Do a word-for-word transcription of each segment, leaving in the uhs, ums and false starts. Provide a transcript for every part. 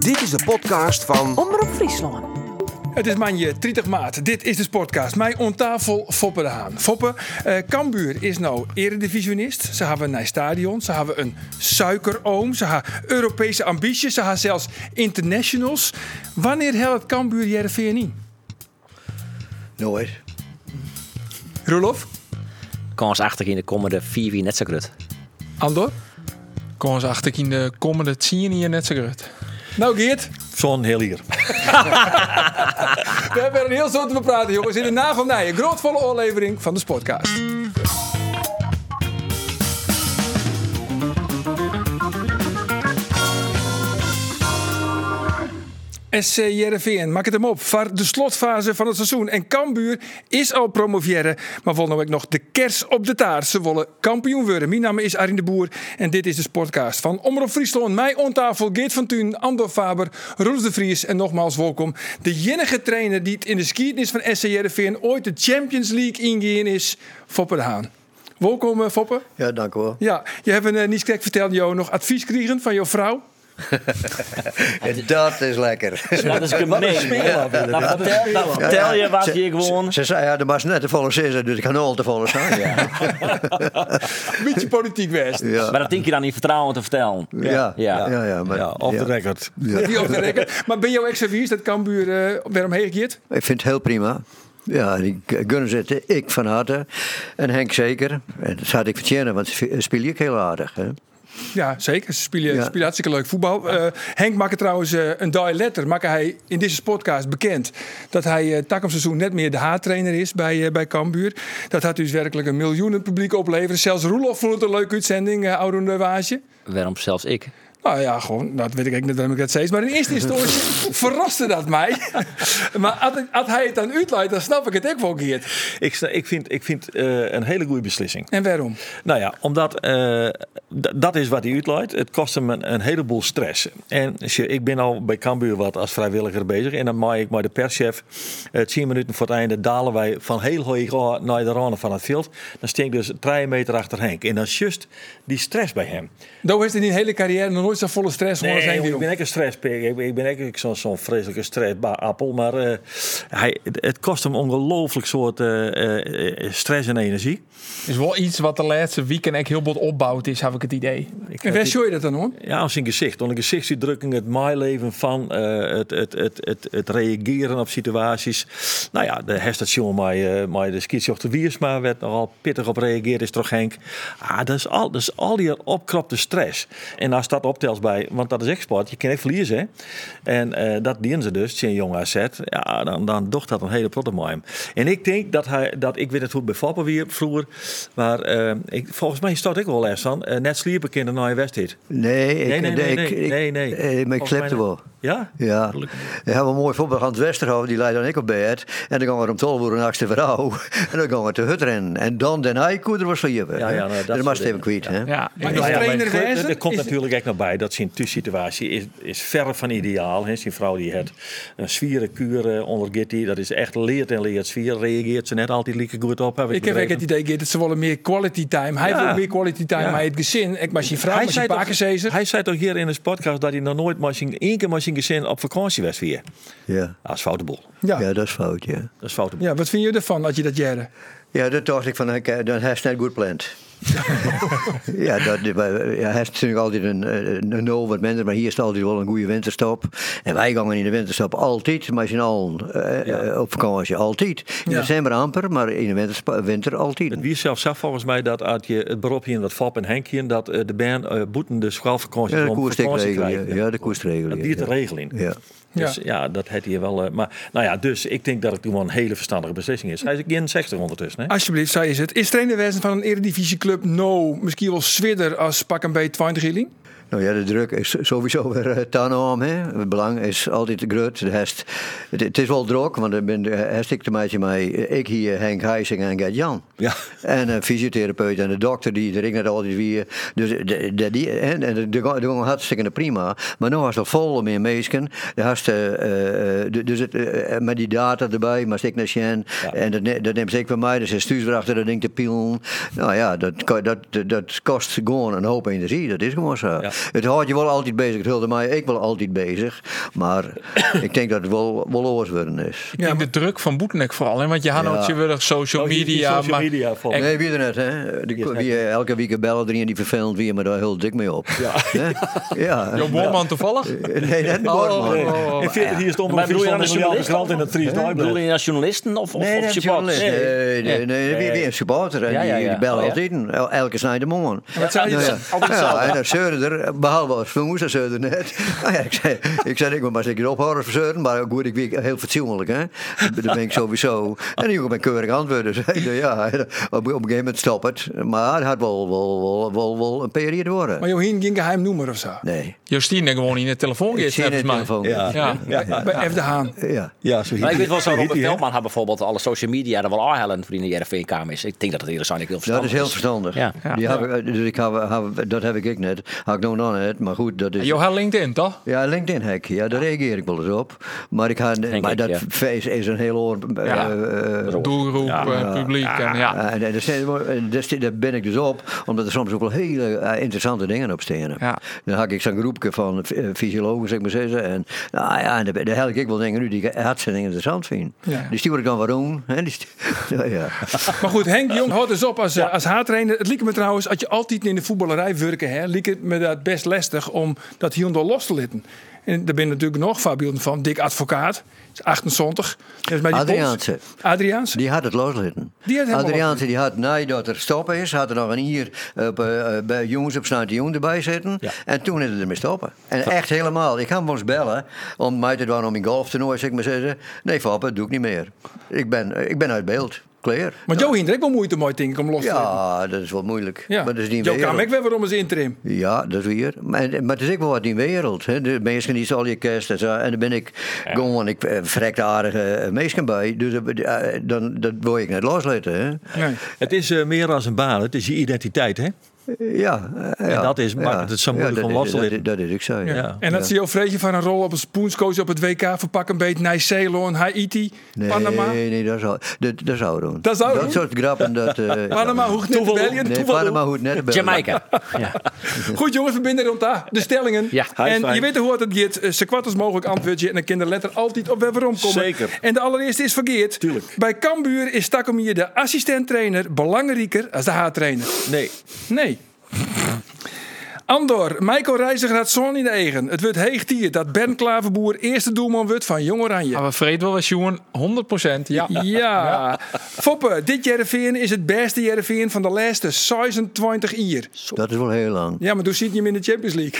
Dit is de podcast van Omroep Friesland. Het is maandag dertig maart. Dit is de Sportcast. Mij om tafel Foppe de Haan. Foppe, uh, Cambuur is nou eredivisionist. Ze hebben een stadion. Ze hebben een suikeroom. Ze hebben Europese ambities. Ze hebben zelfs internationals. Wanneer helpt Cambuur J R V N in? Nooit. Roelof? Kansachtig in de komende vier jaar net zo groot. Andor? Kansachtig in de komende tien jaar net zo groot. Nou Geert? Zo'n heel hier. We hebben er een heel soort te bepraten, jongens. In de naam van Nijen. Grootvolle oorlevering van de Sportcast. S C J R V N, maak het hem op. Voor de slotfase van het seizoen. En Cambuur is al promoveren. Maar wil nou ook nog de kers op de taart. Ze willen kampioen worden. Mijn naam is Arjen de Boer. En dit is de Sportcast van Omroep Friesland. Mij on tafel Geert van Thun, Andor Faber, Roels de Vries. En nogmaals welkom. De enige trainer die het in de geschiedenis van S C J R V N ooit de Champions League ingegaan is. Foppe de Haan. Welkom Foppe. Ja, dank u wel. Ja, je hebt een uh, niet correct verteld, jou nog advies gekregen van jouw vrouw. Dat is lekker. Dat is gemeen. Dan vertel, dan vertel je wat je gewoon... Ze zei, ja, er was net te volle zes, dus ik kan al te volle staan. Ja. Beetje politiek west. Ja. Maar dat denk je dan niet vertrouwen te vertellen. Ja, ja, Ja. ja, ja, maar, Ja, off ja. the record. Ja. Die op de rekker. Maar ben jouw ex-service dat Cambuur uh, weer omheen gekeerd? Ik vind het heel prima. Ja, ik gun zitten, ik van harte. En Henk zeker. En dat had ik vertjenen, want ze speel je heel aardig. Hè? Ja, zeker. Ze spelen, Ja. spelen hartstikke leuk voetbal. Uh, Henk maakte trouwens uh, een dag later, maakte hij in deze podcast bekend dat hij uh, takom seizoen net meer de H-trainer is bij, uh, bij Cambuur. Dat had dus werkelijk een miljoenen publiek opleveren. Zelfs Roelof vond het een leuke uitzending, uh, Oude Waasje. Waarom zelfs ik? Nou ja, gewoon, dat weet ik niet waarom ik dat zei. Maar in eerste instantie verraste dat mij. Maar als, als hij het dan uitleidt, dan snap ik het ook wel, Geert. Ik, sta- ik vind, ik vind uh, een hele goede beslissing. En waarom? Nou ja, omdat uh, d- dat is wat hij uitleidt. Het kost hem een, een heleboel stress. En als je, ik ben al bij Cambuur wat als vrijwilliger bezig. En dan maak ik maar de perschef. Uh, tien minuten voor het einde dalen wij van heel hoog naar de randen van het veld. Dan steek ik dus drie meter achter Henk. En dan is juist die stress bij hem. Doe heeft in die hele carrière nog nooit zo volle stress Nee, als hij ik ben ook een stresspik. Ik ben, ik ben ook zo'n zo'n vreselijke stressappel. Maar uh, hij, het kost hem ongelooflijk soort uh, uh, stress en energie. Is wel iets wat de laatste weken echt heel wat opbouwt is, heb ik het idee. Ik En waar show je dat dan hoor? Ja, aan zijn gezicht. Aan de gezichtsuitdrukking, het maaileven van, uh, het, het, het, het, het reageren op situaties. Nou ja, de herstation met, uh, met de skietjochter Wiersma werd nogal pittig op reageerd, is toch Henk. Ah, dat is al, dat is al die opkropte stress. En daar staat optels bij, want dat is export. Je kan echt verliezen, hè. En uh, dat dienen ze dus, zijn jonge A Z. Ja, dan, dan docht dat een hele protte met hem. En ik denk dat hij, dat ik weet het hoe bij Foppe weer vroeger, maar uh, ik, volgens mij staat ik wel les van. Uh, net sliepen in de Nieuwe Westheid. Nee, ik, Nee, nee, nee, ik, nee, ik, nee, nee. eh, maar ik Volgens slepte mij- wel. Ja? Ja, we hebben een mooi voorbeeld. Hans Westerhoven, die leidt dan ik op bed. En dan gaan we om tolv uur een achtste vrouw. En dan gaan we te hut rennen. En dan den hij koeder was sliepen. Ja, ja, nou, dat dat soort was het even dingen. kwijt, hè? Ja, Maar ik- is Nou ja, trainer maar wezen? er, er komt Is- natuurlijk echt nog bij dat zijn thuissituatie is, is ver van ideaal. Hè. Zijn vrouw die het een zwieren kuur ondergeeft, die dat is echt leert en leert zwier. Reageert ze net altijd lieke goed op. Heb ik Ik heb ook begrepen. het idee Geert, dat ze willen meer quality time. Hij Ja. wil meer quality time Ja. met het gezin. Ik maar zijn vrouw, met zijn toch- pakenzezer. hij zei toch hier in de podcast dat hij nog nooit maar zijn, één keer met zijn gezin op vakantie was weer. Ja. Dat is foute boel. Ja. Ja, dat is fout, ja. Dat is foute boel. Ja, wat vind je ervan als je dat jaren? Ja, dat dacht ik van, ik, eh, dan heeft hij net goed gepland. ja, dat, ja, hij heeft natuurlijk altijd een, een, een nul wat minder, maar hier is altijd wel een goede winterstop. En wij gaan in de winterstop altijd, maar zijn al uh, Ja. op vakantie altijd. In Ja. december amper, maar in de winter, winter altijd. Het wie zelf zag volgens mij dat uit je het beroep hier dat Fop en Henkje dat uh, de band uh, boeten de schoolvakantie Ja, de om vakantie koerstekregel. krijgen. Ja, de koersregel. Dat die de regeling. Ja. Dus ja, ja dat had hij wel. Uh, maar nou ja, dus ik denk dat het gewoon een hele verstandige beslissing is. Hij is in zestig ondertussen. Hè? Alsjeblieft, zei je het. Is trainerwezen van een eredivisieclub nou misschien wel zwidder als pak een beetje twintig gilling? Nou ja, de druk is sowieso weer uh, tanoom. Het belang is altijd groot. De hest, het, het is wel druk, want ik ben de hestikte meisje mij. Ik hier Henk Heijsing en Gert Jan. Ja. En een fysiotherapeut en de dokter die er ik net altijd weer. Dus de, de, die, en de, de, de gong hartstikke prima. Maar nu was er vol meer mensen. De hast, uh, uh, dus het, uh, met die data erbij, maar ik naar Sjen. Ja. En dat, ne- dat neemt zeker van mij. Dus een stuurs achter dat ding te pielen. Nou ja, dat, dat, dat, dat kost gewoon een hoop energie. Dat is gewoon zo. Ja. het houdt je wel altijd bezig. Het hield mij ik wel altijd bezig. Maar ik denk dat het wel, wel oors worden is. Ja, de druk van Boetenek vooral. Hè? Want je had Ja. ook je willen social Oh, die- die media. social maar, media van- en- Nee, wie er net, hè? Die, wie, elke week bellen erin die vervelend weer, maar daar heel dik mee op. Ja. Ja. Jouw Boorman toevallig? Nee, net een Oh, Boorman. oh, oh. In veertig hier stond Maar nog bedoel je een dan een journalist? krant in het Fries Bedoel Dagblad. je als journalisten of, of, Nee, of dat is supporters? journalist. Nee, nee, nee, nee, wie een supporter. En Ja, ja, die, ja. die bellen Oh, ja. altijd. El- Elke snijde man. Wat zei je Nou dan? ja. Altijd Ja, hetzelfde. en dat zeurde er, behalve als vermoes, dat zeurde net. Nou ja, ik zei, ik zei, ik moet maar eens een keer ophouden voor zeuren, maar goed, ik ben heel fatsoenlijk, hè. Dat ben ik sowieso. En die jongen ben keurig antwoorden. Dus, ja, op, op een gegeven moment stopt het. Maar het had wel, wel, wel, wel, wel een periode worden. Maar Johien ging geheim noemer of zo. Nee. Jostien gewoon in de telefoon Ik is zie het volgens mij. telefoon. Ja. Ja. Ja. Bij F de Haan. Ja. Ja, zo Maar ik weet wel zo, heet Robert die, hè? Veldman had bijvoorbeeld alle social media er wel aanhalen voor die J R V-kamer is. Ik denk dat het eerlijk zijn, ik heel Dat verstandig is heel verstandig. Ja. Die heb ik, dus ik heb, heb- dat heb ik net. Had ik nog net, maar goed, dat is. Je had LinkedIn, toch? Ja, LinkedIn-hack, ja, daar reageer ik wel eens op. Maar, ik ga, maar ik, dat ja. face is een heel oor. eh, Ja. eh, Doelgroep, Ja. eh, publiek. En, ja. En, en daar zijn we- en daar sti- daar ben ik dus op, omdat er soms ook wel hele eh, interessante dingen op staan. Ja. Dan had ik zo'n groepje van eh, fysiologen, zeg maar zeggen. En, nou ja, en daar, daar help ik wel dingen nu die ik hartstikke interessant vind. Ja. Die stuur ik dan waarom. Hè? Die stu- ja, ja. Maar goed, Henk Jong houdt eens op als, eh, als haartrainer. Het liep me trouwens, als je altijd in de voetballerij werken, hè, liep het me dat best lastig om dat hier door los te litten. En er ben natuurlijk nog voorbeelden van. Dick Advocaat, is achtenzeventig. Dat is bij die Adriaanse. Pols. Adriaanse. Die had het loslitten. Die had helemaal Adriaanse die had, nadat er stoppen is, had er nog een hier op, uh, bij jongens op Snuit de Jong erbij zitten. Ja. En toen is het ermee stoppen. En echt helemaal. Ik ga hem wel eens bellen om mij te doen om in golftoernooi, zeg maar zeggen. Nee, Fappen, dat doe ik niet meer. Ik ben, ik ben uit beeld. Clear. Maar Joe Hindrek wel moeite mooi denk ik om los te litten. Ja, dat is wel moeilijk. Ja. Maar dat is niet Joe wereld. kan ik wel waarom eens interim. Ja, dat is weer. Maar, maar het is ook wel wat in de wereld. Hè. De mensen die al je kerst en zo. En dan ben ik gewoon, ik uh, verrekte aardige uh, mensen bij. Dus uh, dan dat wil ik net loslaten. Hè. Nee. Het is eh, meer dan een baan, het is je identiteit, hè? Ja, uh, ja. dat is- maakt het zo moeilijk ja, om dat los te is- laten. Dat, dat is ik zo, ja. Ja. En dat zie je ook vreetje van een rol op een spoenscoach op het W K. Verpak een beetje naar Ceylon, Haiti, Nee, Panama. nee, dat zou, dat, dat zou doen. Dat zou doen? Dat soort grappen, dat... Uh, Panama, hoe net bellen. Nee, Panama hoeft net te bellen. Jamaica. Ja. Goed jongens, we binnen rond daar. De stellingen. Ja. En High five. je weet hoe het gaat. Eh, Zo kwart als mogelijk antwoord je. En dan kan de letter altijd op weer waarom komen. Zeker. En de allereerste is verkeerd. Tuurlijk. Bij Cambuur is Takomier de assistent-trainer belangrijker als de haartrainer. Nee. Nee. Andor, Michael Reiziger had zon in de eigen. Het wordt heeg tier dat Bernd Klaverboer eerste doelman wordt van Jong Oranje. Maar we vreten wel eens, jongen, honderd procent. Ja. Ja. Foppe, dit Jereveen is het beste Jereveen van de laatste zesentwintig jaar. Dat is wel heel lang. Ja, maar toen zit je hem in de Champions League.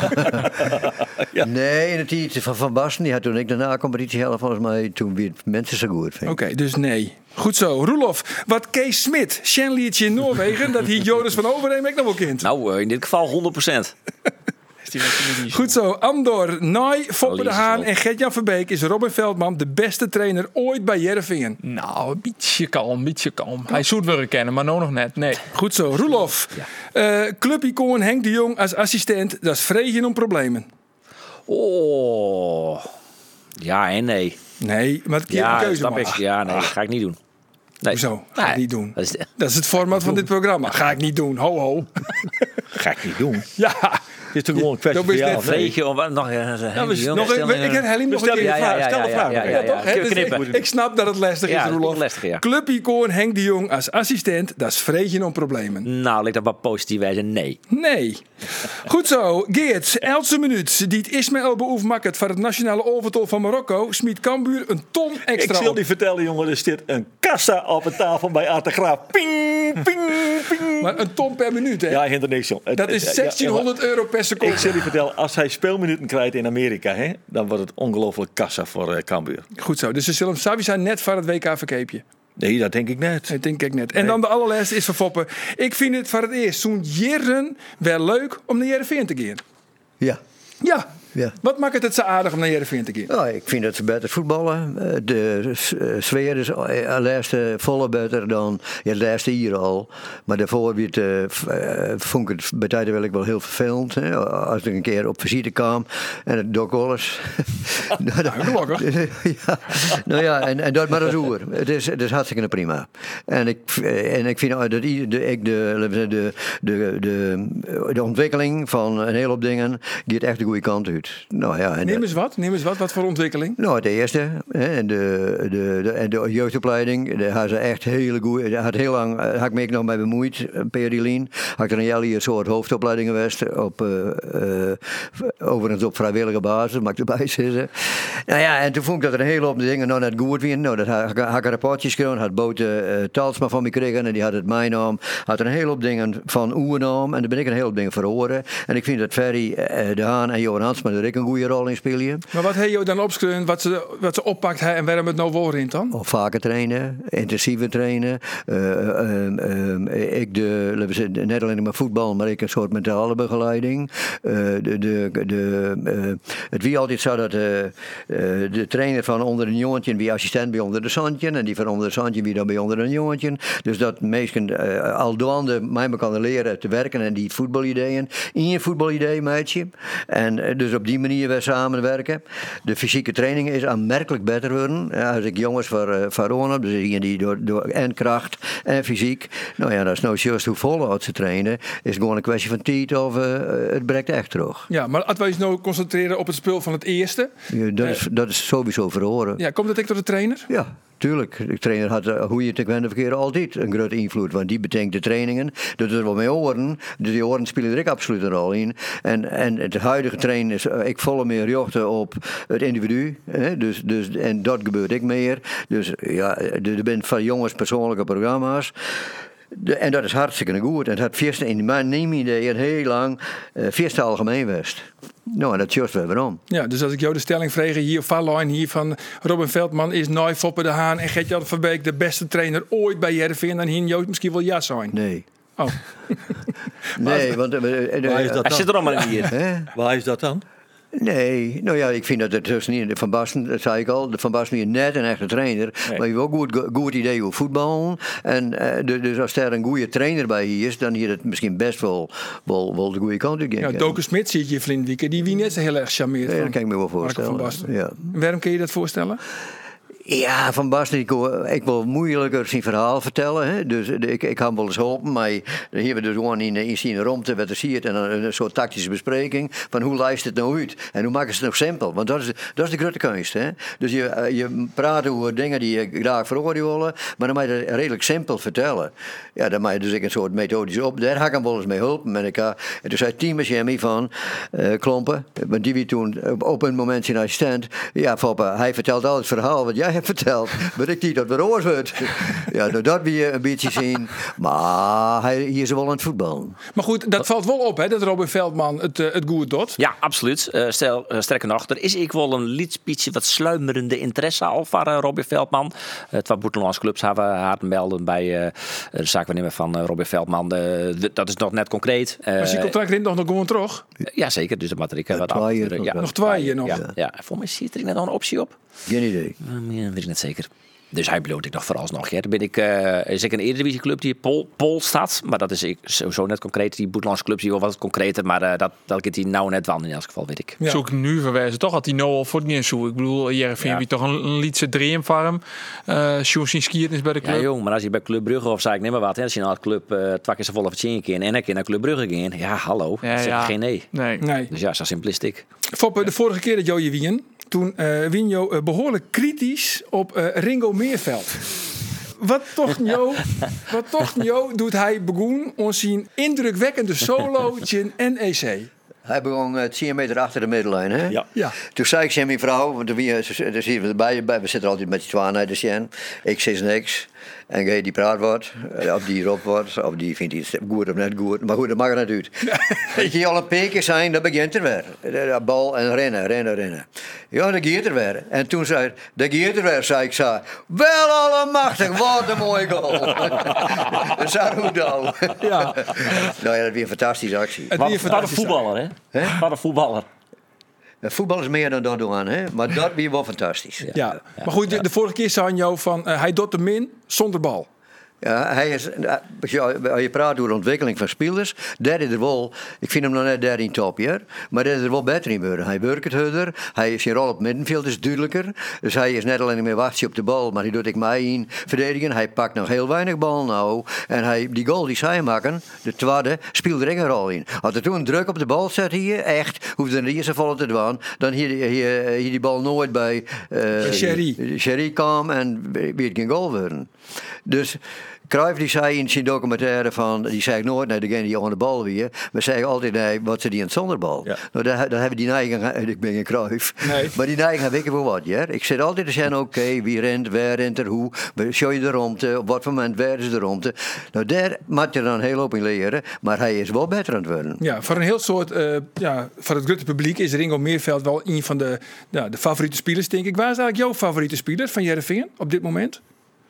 Nee, in het tijd van Van Basten, die had toen ik daarna competitie helft volgens mij, toen weer mensen zo goed vind. Oké, dus nee. Goed zo. Roelof, wat Kees Smit, Shenlietje in Noorwegen, dat hier Joris van Overheem ook nog wel kind. Nou, eh, in dit geval honderd procent. Goed zo. Andor, Nai, Foppe de Jezus, Haan wel. en Gert-Jan Verbeek is Robin Veldman de beste trainer ooit bij Jereveen. Nou, een beetje kalm, een beetje kalm. Hij zoet wel kennen, maar nou nog net. Nee. Goed zo. Roelof, eh clubicoon Henk de Jong als assistent, dat is vreemd om problemen. Oh. Ja en nee. Nee, maar het keer Ja, een keuze snap ik. maken. Ja, nee, dat ga ik niet doen. Nee. Hoezo? Ga ik Nee. niet doen. Dat is, Dat is het format van dit programma. Ga ik niet doen. Ho, ho. Ga ik niet doen. Ja. Het is toch gewoon een kwestie Dat is van net ja, nee. Vreetje of wat nog? Ja, we- Nog een, ik herhaal hem nog een Stel keer. je Ja, ja, vraag, ja, stel de ja, vraag. ja, nog ja, even. Toch, hè? Dus Knippen. ik, ik snap dat het lastig Ja, is, dat is Roelof. lastig, ja. Clubicoon Henk de Jong als assistent, dat is vreemd om problemen. Nou, lijkt dat wat positief wijzen? Nee. Nee. Goed zo. Geert, elfde minuut. Die het Ismaël beoefmaakt voor het nationale overtal van Marokko, smiet Cambuur een ton Ik extra zal op. die vertellen, jongen. Er zit een kassa op een tafel bij Arte Graaf. Ping, ping, ping. Maar een ton per minuut, hè? Ja, hinder niks, joh. Dat is zestienhonderd euro per seconde. Ik zal je vertellen, als hij speelminuten krijgt in Amerika, hè, dan wordt het ongelooflijk kassa voor uh, Cambuur. Goed zo. Dus ze zullen hem sowieso net voor het W K verkeepje. Nee, dat denk ik net. Dat denk ik net. En dan de allerlaatste is van Foppen. Ik vind het voor het eerst zo'n jaren wel leuk om naar Jereveen te gaan. Ja. Ja. Ja. Wat maakt het zo aardig om naar Heerenveen te gaan? Nou, ik vind dat ze beter voetballen. Eh, De s- eh, sfeer is eh, de laatste volle beter dan ja, de laatste hier al. Maar daarvoor weer het, eh, v- eh, vond ik het bij tijden wel, ik wel heel vervelend. Hè? Als ik een keer op visite kwam en het dook alles. nou, dat- Gelukkig. ja, nou ja, en, en dat maar dat is oer. Het is, het is hartstikke prima. En ik, en ik vind dat i- de, ik de, de, de, de, de, de ontwikkeling van een hele hoop dingen gaat echt de goede kant uit. Nou ja, en Neem dat- eens wat, neem eens wat. Wat voor ontwikkeling? nou, het eerste, hè, en de, de, de, en de jeugdopleiding, daar had ze echt hele goede. Daar had heel lang, eh, had ik me ook nog mee bemoeid, eh, Perilien. Had ik er een jaar een soort hoofdopleiding geweest, op, eh, eh, overigens op vrijwillige basis, mag ik erbij zeggen. Nou ja, en toen vond ik dat er een hele hoop dingen nou net goed weer. Nou, dat had, had ik een rapportjes gedaan, had Bote uh, Talsma van me gekregen en die had het mijn naam. Had er een hele hoop dingen van uw naam en daar ben ik een hele hoop dingen verhoren. En ik vind dat Ferry uh, de Haan en Johan Hansma er ook een goede rol in spelen. Maar wat heb je dan opgeschreven, wat ze, wat ze oppakt hè, en waarom het nou voor in dan? Of vaker trainen, intensiever trainen. Uh, um, um, ik de, laten we zeggen, net alleen maar voetbal, maar ik een soort mentale begeleiding. Uh, de, de, de, uh, het wie altijd zo dat uh, uh, de trainer van onder een jongetje wie assistent bij onder de zandje en die van onder de zandje wie dan bij onder een jongetje. Dus dat meesten uh, al doende mij me kan leren te werken en die voetbalideeën. In je voetbalidee, meidje. En uh, dus op die manier weer samenwerken. De fysieke training is aanmerkelijk beter worden. Ja, als ik jongens van, uh, van Ron heb, dus hier die door, door en kracht en fysiek. Nou ja, dat is nou juist hoe voluit ze trainen. Is gewoon een kwestie van tijd of uh, het breekt echt terug. Ja, maar als wij ons nou concentreren op het spel van het eerste. Ja, dat, is, dat is sowieso verhoren. Ja, komt dat ik door de trainer? Ja, tuurlijk. De trainer had, uh, hoe je het wende verkeer, altijd een grote invloed. Want die bedenkt de trainingen. Dat is wel mee oren. Dus die oren spelen er ook absoluut een rol in. En, en het huidige trainen is, uh, ik volle meer richten op het individu. Hè? Dus, dus, en dat gebeurt ik meer. Dus ja, er zijn van jongens persoonlijke programma's. De, en dat is hartstikke goed. En het had vierste in mijn neem-idee heel lang uh, vierste algemeen west. Nou, en dat juist weer waarom. Ja, dus als ik jou de stelling vraag hier, Valline hier van Robin Veldman is Noy Foppe de Haan en Gert-Jan van Beek de beste trainer ooit bij Heerenveen, dan hier Joost misschien wel ja zijn. Nee. Oh. Nee, want... Uh, uh, uh, Waar is dat Hij zit er allemaal in hier. Hè? Waar is dat dan? Nee, nou ja, ik vind dat het dus niet. Van Basten, dat zei ik al, Van Basten is net een echte trainer. Nee. Maar je hebt ook goed, goed idee hoe voetballen. En uh, de- dus als er een goede trainer bij hier is, dan hier het misschien best wel, wel, wel de goede kant uit gaan. Ja, Doken Smit zie je Vlindwieken, die wie net zo heel erg charmeert. Ja, van dat kan ik me wel Marco voorstellen. van Basten. Ja. Waarom kun je dat voorstellen? Ja, Van Basten, ik, wil- ik wil moeilijker zijn verhaal vertellen. Hè. Dus eh, ik, ik kan wel eens helpen, maar hier hebben we dus gewoon in, in zijn ruimte wat er ziet en een, een soort tactische bespreking van hoe lijst het nou uit en hoe maken ze het nog simpel. Want dat is, dat is de grote kunst. Hè. Dus je, eh, je praat over dingen die je graag veroordelen, maar dan moet je het redelijk simpel vertellen. Ja, dan moet je dus ik een soort methodisch op. Daar ga ik hem wel eens mee helpen met elkaar. En toen zei Team Jamie van uh, Klompen, want die wie toen op, op een moment zijn assistent. Ja, Foppe, hij vertelt al het verhaal wat jij hebt verteld, maar ik niet dat we oors wordt. Ja, nou, dat wil je een beetje zien. Maar hij, hier is wel aan het voetballen. Maar goed, dat valt wel op hè, dat Robin Veldman het, uh, het goed doet. Ja, absoluut. Uh, stel, uh, sterker nog, er is ik wel een liedspietje wat sluimerende interesse al van uh, Robin Veldman. Uh, twee buitenlandse clubs hebben haar melden bij uh, de zaakwaarnemer van uh, Robin Veldman. Uh, d- dat is nog net concreet. Uh, Maar zijn contract rint nog nog gewoon terug. ja, zeker. Dus dat moet er ik uh, wat twee jaar afsturen. Ja, contract. Nog twee jaar nog. Ja, ja. Voor mij zit er net al een optie op. Geen idee. Uh, ja, weet ik net zeker. Dus hij bloot ik nog vooralsnog. Ja. Dan ben ik, uh, is ik een Eredivisieclub die Pol, Pol staat. Maar dat is ik sowieso net concreet. Die buitenlandse clubs die wel wat concreter. Maar uh, dat, dat ik die nou net wel in elk geval, weet ik. Ja. Zoek nu verwijzen toch had hij nou al voor het niet zo. Ik bedoel, Heerenveen Ja. wie toch een, een liedse dream van hem. Uh, Sjoerd zijn skiën is bij de club. Ja, jong, maar als je bij Club Brugge of zei ik neem maar wat. Hè, als je naar het club uh, twee keer zo vol of tien keer en een keer naar Club Brugge ging. Ja, hallo. Ja, zeg ja. geen nee. Nee. Nee. Dus ja, zo simplistiek. Foppe, de vorige keer dat Jo je wien, toen uh, wien Jo uh, behoorlijk kritisch op uh, Ringo Meerveld. Wat toch Jo, wat toch Jo doet hij begoen ons zijn indrukwekkende solo in N E C. Hij begon uh, tien meter achter de middenlijn, hè? Ja. Ja. Toen zei ik tegen mijn vrouw, want wie, daar zien we erbij, we zitten altijd met die twaanheid, dus Jen. Ik zeg niks. En gij die praat wordt, of die roept wordt, of die vindt iets goed of net goed. Maar goed, dat mag er net uit. Dat je al een paar keer zijn, dan begint er weer. De bal en rennen, rennen, rennen. Ja, dat gaat er weer. En toen zei dat gaat er weer, zei ik zo. Wel allemachtig, wat een mooie goal. Dat is goed nou. Ja. Nou ja, dat weer een fantastische actie. Het Wat, weer wat een fantastisch. voetballer, hè? Hè? Wat een voetballer. Uh, voetbal is meer dan dat doen, hè? Maar dat weer wel fantastisch. Ja. Ja. Maar goed, de, de vorige keer zei jou van uh, hij doet de min zonder bal. Ja, hij is, als je, als je praat over de ontwikkeling van spelers, daar is er wel, ik vind hem nog net daar in top, ja, maar daar is er wel beter in worden. Hij werkt het harder, hij is zijn rol op het middenveld is duidelijker, dus hij is net alleen meer wachtje op de bal, maar hij doet ik mij in verdedigen. Hij pakt nog heel weinig bal nou en hij, die goal die zij maken, de tweede, speelt er een rol in. Als er toen druk op de bal zet hier, echt, hoeft er de eerste volle te doen, dan hier, hier, hier die bal nooit bij uh, Sherry. Sherry kwam en weer geen goal worden. Dus Cruijff die zei in zijn documentaire van, die zei nooit naar degene die aan de bal weer, maar zei altijd nee, wat ze die aan het zonder bal. Ja. Nou, daar, daar hebben die neiging, ik ben geen Cruijff, nee. Maar die neiging heb ik voor wat, ja. Ik zit altijd te zeggen, oké, okay, wie rent, waar rent er, hoe, show je de romte, op wat moment waar is de romte. Nou, daar moet je dan heel op in leren, maar hij is wel beter aan het worden. Ja, voor een heel soort, uh, ja, voor het grote publiek is Ringo Meerveld wel een van de, ja, de favoriete spelers, denk ik. Waar is eigenlijk jouw favoriete speler van Heerenveen op dit moment?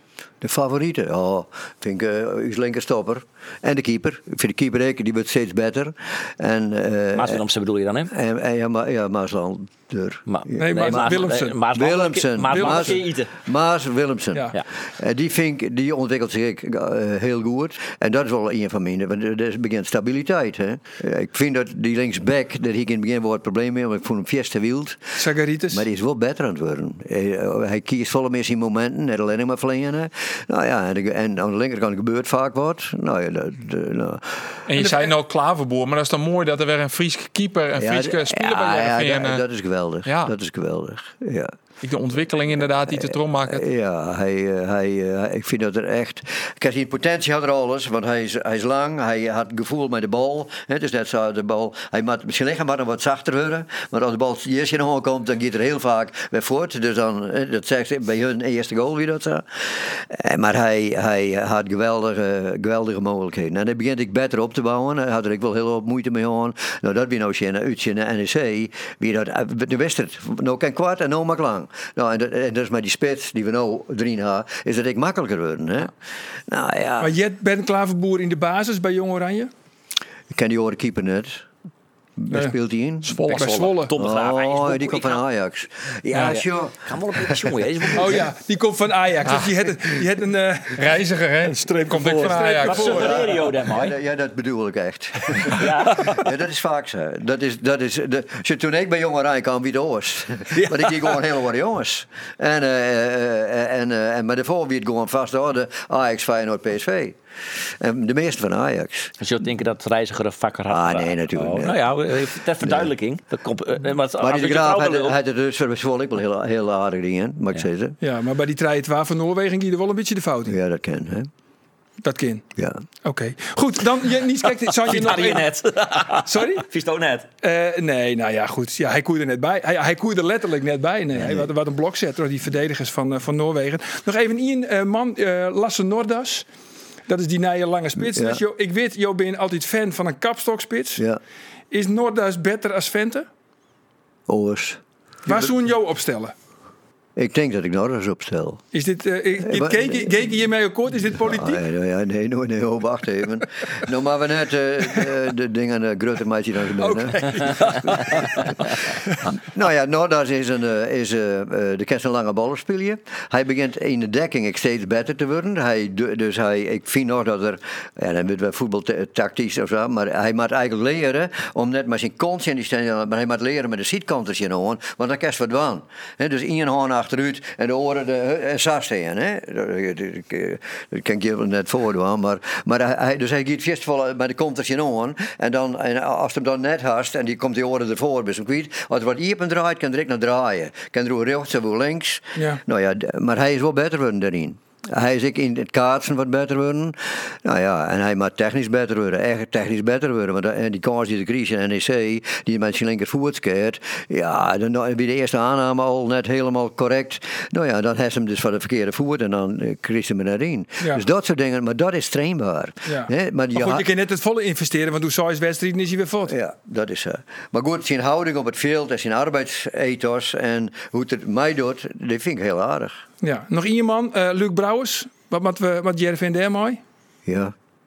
De favoriete? Oh, vind ik uh, uw linkerstopper. En de keeper. Ik vind de keeper ook, die wordt steeds beter. En, uh, Maas Willemsen bedoel je dan, hè? En, en, ja, maar, ja, Maasland. Ma nee, nee, Maas Willemsen. Maas Willemsen. Maas, Maas, Maas Willemsen. Ja. Ja. Uh, die, vind ik, die ontwikkelt zich uh, heel goed. En dat is wel een van mijn. Want er is begint stabiliteit. Hè. Uh, ik vind dat die linksback, daar ik in het begin wel het probleem mee, want ik vond hem fiesta wild. Sagaritis. Maar die is wel beter aan het worden. Uh, hij kiest volle meer zijn momenten, net alleen maar verlengen. Nou ja, en, en aan de linkerkant gebeurt vaak wat. Nou ja, dat, uh, nou. En je zei nou Klaverboer, maar dat is dan mooi dat er weer een Fries keeper, een Fries ja, speler ja, bij Heerenveen. Ja, dat, dat is geweldig. Ja. Dat is geweldig. Ja. Ik de ontwikkeling inderdaad die te trom maken. Ja, hij, hij, hij, ik vind dat er echt. Kijk, die potentie had er alles, want hij is, hij is lang, hij had gevoel met de bal. Het is net zo, de bal. Hij moet misschien lichaam maar nog wat zachter worden, maar als de bal eerst in de hand komt, dan gaat er heel vaak weer voort. Dus dan, dat zegt bij hun eerste goal wie dat zo. Maar hij, hij had geweldige, geweldige mogelijkheden. En dan begint ik beter op te bouwen. Daar had er ik wel heel veel moeite mee aan. Nou, dat ben nou zien uit in de N E C. Wie dat, de wedstrijd, nou kan kwart en nou maar lang. Nou, en, dat, en dus met die spits die we nou erin hebben, is dat ik makkelijker worden. Hè? Nou, ja. Maar je bent Klaverboer in de basis bij Jong Oranje? Ik ken die horen keeper net. Waar nee. speelt hij in? Zwolle. Bij Zwolle. Tom de Graaf. Oh, die komt van Ajax. Ja, ja. Sure. Ga wel een beetje jongen. Oh ja, die komt van Ajax. Ah. Dus je hebt een, je hebt een uh, reiziger, hè? Een streep komt ik van Ajax. Wat suggereer dan, mooi? Ja, ja, dat bedoel ik echt. Ja. Ja, dat is vaak zo. Dat is, dat is, de, toen ik bij Jong Oranje kwam, wie de oors. Ja. Maar ik die gewoon heel wat jongens. En, uh, en, uh, en maar daarvoor wie het gewoon vast hadden, Ajax, Feyenoord, P S V. En de meeste van Ajax. Dus je denkt dat reiziger een vakker had? Ah, nee, natuurlijk oh, niet. Nou ja, ter verduidelijking. Nee. Dat komt, uh, maar maar die de Graaf had het dus voor ik wel heel, heel aardig dingen, mag ik ja. zeggen. Ja, maar bij die trajectoire van Noorwegen ging er wel een beetje de fout in. Ja, dat ken, hè. Dat ken. Ja. Oké. Okay. Goed, dan je, niet kijk, zou je nog een... net. Sorry? Visto net. Uh, nee, nou ja, goed. Ja, hij koerde er net bij. Hij, hij koerde er letterlijk net bij. Nee, nee. Hij had, wat een blok zet door die verdedigers van, uh, van Noorwegen. Nog even één uh, man, uh, Lasse Nordas. Dat is die nieuwe lange spits. Ja. Dus jo, ik weet, Jo ben altijd fan van een kapstokspits. Ja. Is Nordas beter als Vente? Oors. Waar zou Jo opstellen? Ik denk dat ik Nordas opstel. Is dit, uh, keek je hiermee akkoord? Is dit politiek? Ah, ja, ja, nee, nee, nee, oh, wacht even. Nou, maar we net uh, de, de dingen, de grote meisje dan gedaan. Okay. Nou ja, Nordas is een, uh, is, uh, de kent een lange ballenspelje. Hij begint in de dekking steeds beter te worden. Hij, dus hij, ik vind nog dat er, ja, dan wordt voetbal tactisch of zo, maar hij moet eigenlijk leren om net maar zijn kont in die stand, maar hij moet leren met de zijkanters aan, want dan kan je wat doen. Dus één hand achteruit en de oren de sasteen, hè? Dat kan ik je net voordoen, maar, maar hij, dus hij gaat vast vol met de konters aan en dan en als hem dan net hast en die komt die oren ervoor, dus ik weet, als er wat iepen draait, kan direct naar draaien, kan er ook rechts of links. Ja. Nou ja, maar hij is wel beter worden daarin. Hij is ook in het kaatsen wat beter worden. Nou ja, en hij moet technisch beter worden. Echt technisch beter worden. Want en die kans die de Gries en N E C, die met zijn linkervoet skeert. Ja, dan bij de eerste aanname al net helemaal correct. Nou ja, dan heeft hij hem dus van de verkeerde voet en dan uh, kriest hij hem erin. Ja. Dus dat soort dingen, maar dat is trainbaar. Ja. He, maar maar goed, je kan net het volle investeren, want hoe zou je wedstrijden is hij weer voort. Ja, dat is zo. Uh. Maar goed, zijn houding op het veld en zijn arbeidsethos en hoe het het mij doet, dat vind ik heel aardig. Ja, nog één man, uh, Luc Brouwers. Wat wat we wat Heerenveen daar mooi? Ja.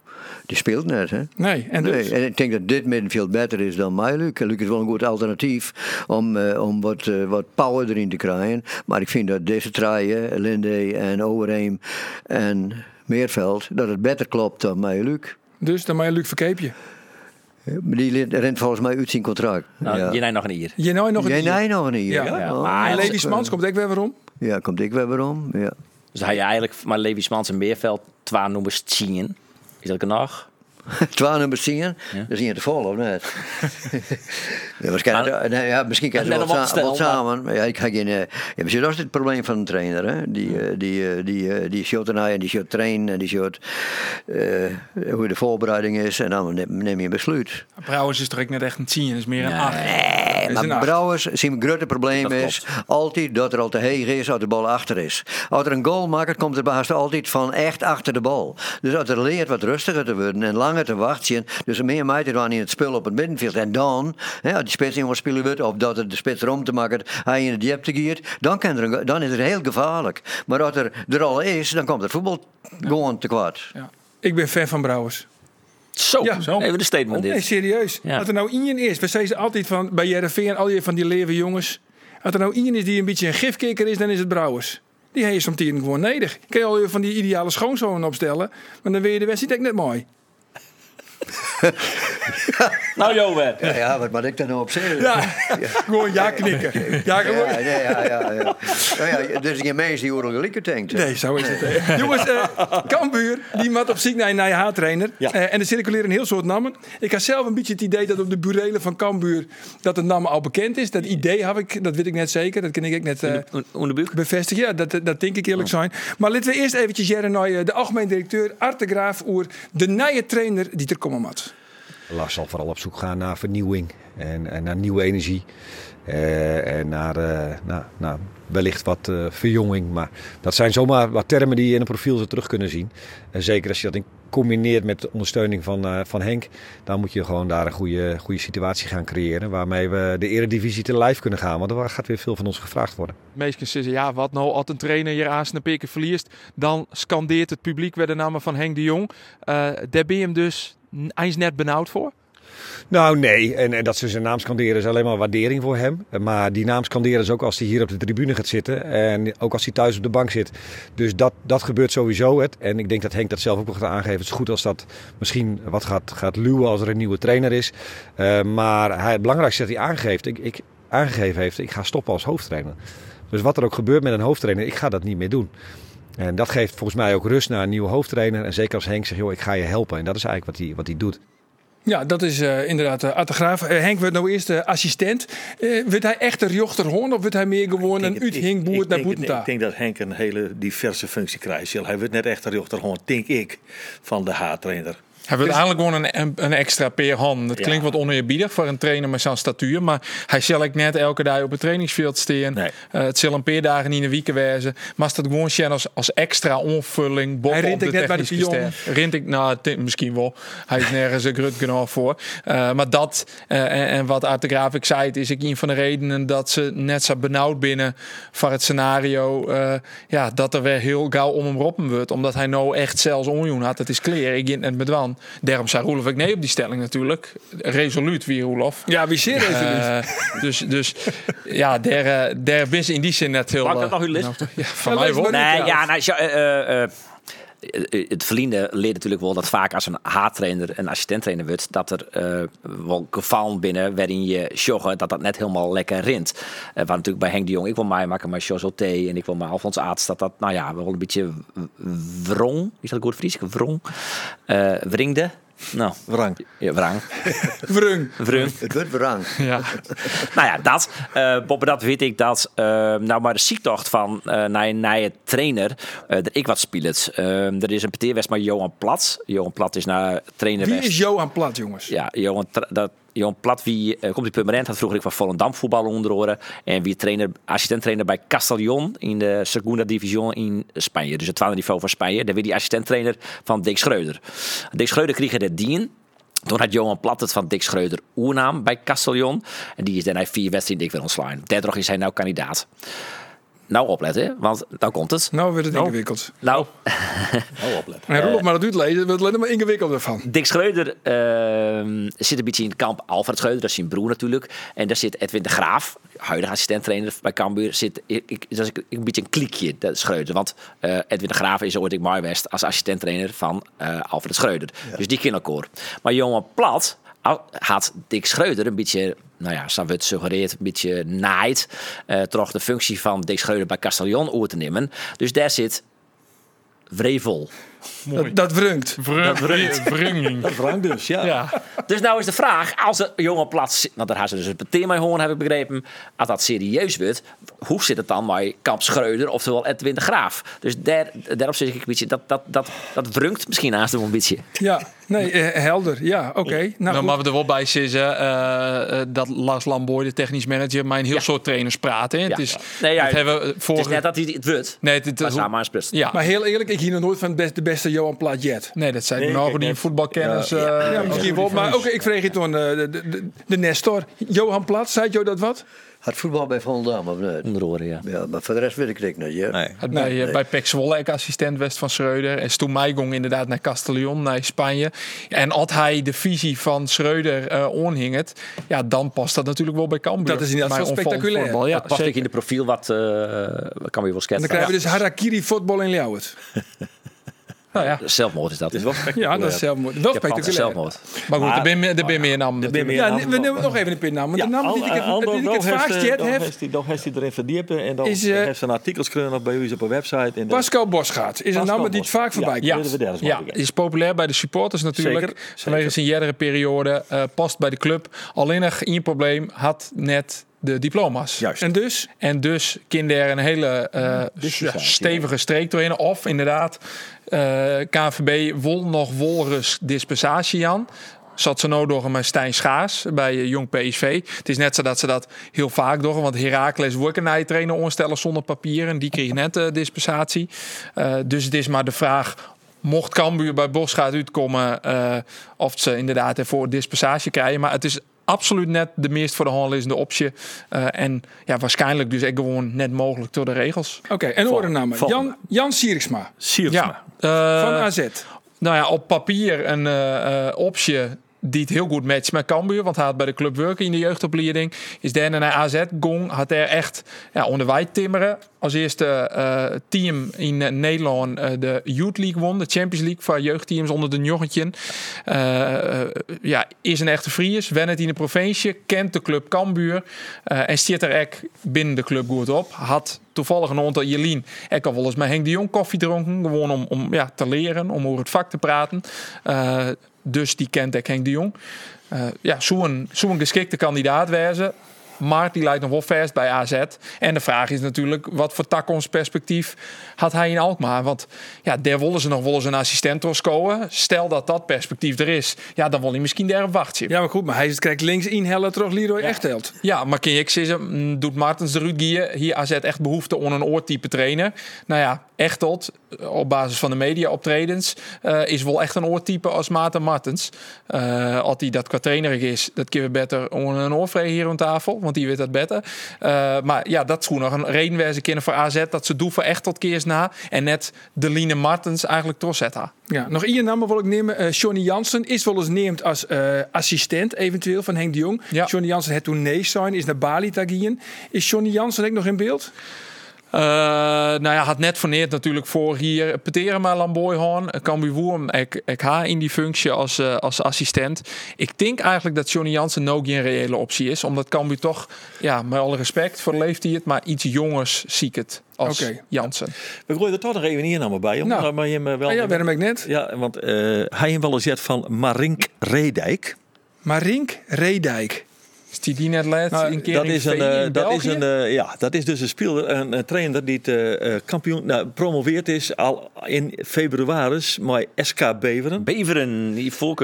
Die speelt net, hè? Nee, en dus? Nee, en ik denk dat dit middenveld beter is dan mij, Luc. Luc is wel een goed alternatief om, uh, om wat, uh, wat power erin te krijgen. Maar ik vind dat deze traaien, Linde en Overheem en Meerveld, dat het beter klopt dan mij, Luc. Dus dan mag je Luc Verkeepje. Die rent volgens mij uit zijn contract. Nou, ja. je neemt nog een hier. Je nou nog een Jij keer. nee nog een hier. Ja. Ja. Ja. Oh, Maar En als- Levi Smans komt ook weer waarom? Ja, komt ik weer weer om. Ja. Dus hij je eigenlijk, maar Levi Smans en Meerveld, twee nummers zien. Is dat nog? Twee nummers zien, Ja. dan zie je te vol of net? ja, waarschijnlijk, Maar- nee, ja, misschien kan je Net wel om op sa- te stellen, wat samen. Maar ja, ik ga geen. Uh, ja, misschien dat is het probleem van een trainer. Hè? Die, uh, die, uh, die, uh, die shot en die shot trainen en die shot uh, hoe de voorbereiding is en dan neem, neem je een besluit. Brouwers is toch ook net echt een tien, is meer een Nee. acht. Nee, is maar een acht. Brouwers, zijn grote probleem Dat is altijd dat er al te heeg is als de bal achter is. Als er een goal maakt, komt de baas altijd van echt achter de bal. Dus als er leert wat rustiger te worden en langer te wachten, dus meer meiden dan in het spel op het middenveld. En dan, hè, als die spits jongens spelen wordt, of dat het de spits erom te maken, hij in de diepte giert, dan, kan er een, dan is het heel gevaarlijk. Maar als er, er al is, dan komt het voetbal gewoon te kwaad. Ja. Ik ben fan van Brouwers. Zo, Ja, zo. Even een statement Nee, dit. serieus. Ja. Als er nou iemand is, we zeggen altijd van bij J R V en al die van die leven jongens. Als er nou iemand is die een beetje een gifkikker is, dan is het Brouwers. Die heeft je soms hier gewoon nodig. Kun je al je van die ideale schoonzonen opstellen, maar dan wil je de wedstrijd ook net mooi. Nou, Johan. Ja, ja, wat moet ik daar nou op zeggen? Ja, gewoon ja knikken. Ja, gewoon. Ja, nee, ja, ja, ja. Nou ja, er is geen mens die oorlog gelijk denkt. Nee, zo is het. hè. Jongens, eh Cambuur, die moet op zoek naar een nieuwe haattrainer. Ja. Eh, en er circuleren een heel soort namen. Ik had zelf een beetje het idee dat op de burelen van Cambuur dat het naam al bekend is. Dat idee heb ik, dat weet ik net zeker. Dat kan ik ook net eh, Onderbuik. bevestigen. Ja, dat, dat denk ik eerlijk zijn. Maar laten we eerst eventjes jaren naar eh, de algemeen directeur Art de Graaf over de nieuwe trainer die er komen moet. Lars zal vooral op zoek gaan naar vernieuwing en, en naar nieuwe energie. Uh, en naar, uh, naar, naar wellicht wat uh, verjonging. Maar dat zijn zomaar wat termen die je in een profiel zo terug kunnen zien. En zeker als je dat in combineert met de ondersteuning van, uh, van Henk. Dan moet je gewoon daar een goede, goede situatie gaan creëren. Waarmee we de eredivisie te lijf kunnen gaan. Want er gaat weer veel van ons gevraagd worden. Meestal zeggen, ja, wat nou als een trainer hier aan een pikken verliest. Dan scandeert het publiek weer de namen van Henk de Jong. Uh, daar ben je hem dus eens net benauwd voor? Nou nee, en, en dat ze zijn naam scanderen is alleen maar waardering voor hem. Maar die naam scanderen is ook als hij hier op de tribune gaat zitten. En ook als hij thuis op de bank zit. Dus dat, dat gebeurt sowieso. Het. En ik denk dat Henk dat zelf ook nog gaat aangeven. Het is goed als dat misschien wat gaat, gaat luwen als er een nieuwe trainer is. Uh, maar hij, het belangrijkste dat hij aangeeft, ik, ik, aangegeven heeft, ik ga stoppen als hoofdtrainer. Dus wat er ook gebeurt met een hoofdtrainer, ik ga dat niet meer doen. En dat geeft volgens mij ook rust naar een nieuwe hoofdtrainer. En zeker als Henk zegt, joh, ik ga je helpen. En dat is eigenlijk wat hij, wat hij doet. Ja, dat is uh, inderdaad uh, Art de Graaf. Uh, Henk wordt nou eerst uh, assistent. Uh, wordt hij echt een jochter hoorn of wordt hij meer gewoon een uithingboer naar Boetenta? Ik denk dat Henk een hele diverse functie krijgt. Hij wordt net echt een jochter hoorn, denk ik, van de haattrainer. Hij wil eigenlijk gewoon een, een, een extra peer handen. Het Ja. klinkt wat oneerbiedig voor een trainer met zijn statuur. Maar hij zal ik net elke dag op het trainingsveld staan. Nee. Uh, het zal een paar dagen in de week wezen. Maar als dat gewoon zien als, als extra onvulling. Hij rint op de ik net bij de technische pion. ster. Rint ik, nou, t- misschien wel. Hij is nergens een grut genoeg voor. Uh, maar dat, uh, en, en wat Art de Graaf ik zei, het is ik een van de redenen dat ze net zo benauwd binnen voor het scenario. Uh, ja, dat er weer heel gauw om hem roppen wordt. Omdat hij nou echt zelfs onjoen had. Het is clear. Ik ging het met Wan. Daarom zei Roelof ik nee op die stelling natuurlijk. Resoluut wie Roelof. Ja, wie zeer resoluut. Uh, dus, dus ja, daar, uh, daar ben ze in die zin net heel... Mag ik dat uh, nog u lezen? nou, ja, van Ja, mij lees wel. maar. Nee, ja, nou, ja, uh, uh, het verliezen leert natuurlijk wel dat vaak als een haattrainer een assistenttrainer wordt, dat er uh, wel gevallen binnen waarin je joggen dat dat net helemaal lekker rint. Uh, waar natuurlijk bij Henk de Jong, ik wil mij maken met Jos Oté en ik wil met Alfons Aarts, dat dat nou ja wel een beetje wrong, is dat goed Fries? Wrong, uh, wringde. Nou, Wrang. Ja, wrang. Vrung. Vrung. Het wordt berang. Ja. Nou ja, dat. Uh, Bob, dat weet ik dat. Uh, nou, maar de ziektocht van uh, naar een nieuwe trainer. Uh, dat ik wat speelt. Uh, er is een peteerwest met Johan Plat. Johan Plat is naar trainer. Wie is Johan Plat, jongens? Ja, Johan, dat, Johan Plat, wie uh, komt die permanent, had vroeger ik van Volendam voetbal onder oren. En wie trainer, assistent-trainer bij Castellón in de Segunda Division in Spanje. Dus het tweede niveau van Spanje. Daar weer die assistent-trainer van Dick Schreuder. Dick Schreuder kreeg het dien. Toen had Johan Plat het van Dick Schreuder oernaam bij Castellón. En die is daarna vier wedstrijden dik weer ontslaan. Daardoor is hij nou kandidaat. nou opletten, hè, want nou komt het. Nou wordt het Nou. ingewikkeld. Nou, Nou opletten. En Roelof maar dat uitlezen, we letten maar ingewikkelder van. Dick Schreuder uh, zit een beetje in het kamp Alfred Schreuder, dat is zijn broer natuurlijk. En daar zit Edwin de Graaf, huidige assistent-trainer bij Cambuur. Zit, ik, ik, dat is een beetje een kliekje, dat Schreuder. Want uh, Edwin de Graaf is ooit in Maaijwest als assistent-trainer van uh, Alfred Schreuder. Ja. Dus die kennen elkaar. Maar Johan Plat had Dick Schreuder een beetje, nou ja, zo wordt suggereerd, een beetje naaid. Uh, toch de functie van Dick Schreuder bij Castellon over te nemen. Dus daar zit wrevel. Dat, dat wrungt. Wrunging. Dat wrangt dus, ja. Ja. Dus nou is de vraag, als een jonge Plat, want daar hebben ze dus een peteer mee horen, heb ik begrepen, als dat serieus wordt, hoe zit het dan bij Kamp Schreuder, oftewel Edwin de Graaf? Dus daar, daarop zit ik een beetje, dat, dat, dat, dat wrungt misschien naast hem een beetje. Ja, nee, eh, helder. Ja, oké. Okay. Nou, Nou, goed. maar we er wel bij zitten uh, uh, dat Lars Lamboy, de technisch manager, maar een heel Ja. soort trainers praten. Hè. Ja. Het is, Nee, ja, dat hebben we Het is vorige... net dat hij het wordt, Nee, het, het, maar hoe- samen maar sprust. ja. Maar heel eerlijk, ik hier nog nooit van het best, de beste Johan Plat jet. Nee, dat zijn Nee, nog kijk, die net- voetbalkenners. Ja, uh, ja, Ja, misschien wel. Maar oké, ik vreeg je toen uh, de, de, de Nestor. Johan Plat, zei jou dat wat? Het voetbal bij Volendam of niet? Onder oren, ja. Ja, maar voor de rest weet ik het niet. Ja. Nee. Had bij, Nee, eh, bij P E C Zwolle ik assistent West van Schreuder. En toen mij ging inderdaad naar Castellon, naar Spanje. En als hij de visie van Schreuder uh, onhinget, ja, dan past dat natuurlijk wel bij Cambuur. Dat is inderdaad Bij veel onvallend spectaculair. voetbal, Ja, dat past ook zeker. in de profiel wat, uh, wat kan we wel En schetsen. dan krijgen we dus harakiri voetbal in Ljouwert. Nou ja. Zelfmoord is dat. Het is wel Ja, spectaculair. dat is zelfmoord. Wel Japanse spectaculair. zelfmoord. Maar goed, Maar- er ben meer, er ben meer namen. Er ben meer Ja, namen. we nemen nog even een pinnaam. Want de naam die ik het, Aldo, die ik het dan vaakst heeft, jet dan heb, heeft hij- dan heeft hij erin verdiept en dan Is, eh, heeft zijn artikels kunnen nog bij u op een website. En dan- Pascal Bosgaard is een Pascal naam die het Bos. vaak voorbij Ja. komt. willen we daar eens Ja, maar bekijken. is populair bij de supporters natuurlijk. Zeker, zeker. Vanwege zijn jerdere periode. Uh, past bij de club. Alleen nog één probleem. Had net de diploma's. Juist. En dus, En dus kind er een hele uh, Dispensatie, stevige streek doorheen. Of inderdaad, uh, K N V B wol nog wolrus dispensatie aan. Zat ze nou door met Stijn Schaars bij uh, Jong P S V. Het is net zo dat ze dat heel vaak doen. Want Heracles wil een trainer onstellen zonder papieren. Die kreeg net uh, dispensatie. Uh, dus het is maar de vraag... Mocht Cambuur bij Bosgaard uitkomen... Uh, of ze inderdaad ervoor dispensatie krijgen. Maar het is absoluut net de meest voor de hand liggende optie. Uh, en ja, waarschijnlijk dus echt gewoon net mogelijk door de regels. oké, okay, en orennamen. volgende. Jan, Jan Siersma Siersma. Ja, uh, van A Z. nou ja, op papier een uh, uh, optie die het heel goed matcht met Cambuur. Want hij had bij de club werken in de jeugdopleiding. Is daarna naar A Z gong. Had er echt ja, onderwijs timmeren. Als eerste uh, team in uh, Nederland uh, de Youth League won. De Champions League voor jeugdteams onder de joggentje. Uh, uh, ja, is een echte Fries. Wen het in de provincie. Kent de club Cambuur. Uh, en stiert er ook binnen de club goed op. Had toevallig een aantal Jelien. Ik had wel eens met Henk de Jong koffie dronken. Gewoon om, om ja, te leren. Om over het vak te praten. Uh, Dus die kent ik Henk de Jong. Uh, ja, zo'n zo'n geschikte kandidaat wezen. Maar die lijkt nog wel vast bij A Z. En de vraag is natuurlijk, wat voor takkomsperspectief had hij in Alkmaar? Want ja, daar willen ze nog wel eens een assistent scoren. Stel dat dat perspectief er is, ja, dan wil hij misschien daar wachten. Ja, maar goed, maar hij krijgt links inhellen terug Leroy Echteld. Ja, maar kan ik zeggen, doet Martens de Rutgier hier A Z echt behoefte aan een oortype trainer? Nou ja, Echteld, op basis van de media optredens, uh, is wel echt een oortype als Maarten Martens. Uh, als hij dat qua trainer is, dat kunnen we beter aan een oorvrij hier aan tafel, want die weet dat beter. Uh, maar ja, dat is gewoon nog een reden wijze kennen voor A Z, dat ze doen voor Echteld keers na en net de Line Martens eigenlijk terugzetten. Ja, nog één naam wil ik nemen. Uh, Johnny Jansen is wel eens neemt als uh, assistent eventueel van Henk de Jong. Ja. Johnny Jansen het toen nee zijn, is naar Bali tagien. Is Johnny Jansen ook nog in beeld? Uh, nou ja, had net verneerd natuurlijk voor hier Peteren maar Lamboy Horn. Cambuur Woerm, ik, ik ha in die functie als, uh, als assistent. Ik denk eigenlijk dat Johnny Jansen nou geen reële optie is. Omdat Cambuur toch, ja, met alle respect voor de leeftijd, maar iets jongers ziek het als Okay. Jansen. We gooien er toch nog even hier naar me bij. Om, Nou. maar je hem wel Ah, ja, waarom ik net. ja, want uh, hij heeft wel eens zet van Marink Redijk. Marink Redijk. Is die die net laat Nou, een keer Dat in is, een, V I uh, in dat is België? een, uh, ja, dat is dus een speler, een, een trainer die het uh, kampioen, nou, promoveerd is al in februari met S K Beveren. Beveren, die voorkust.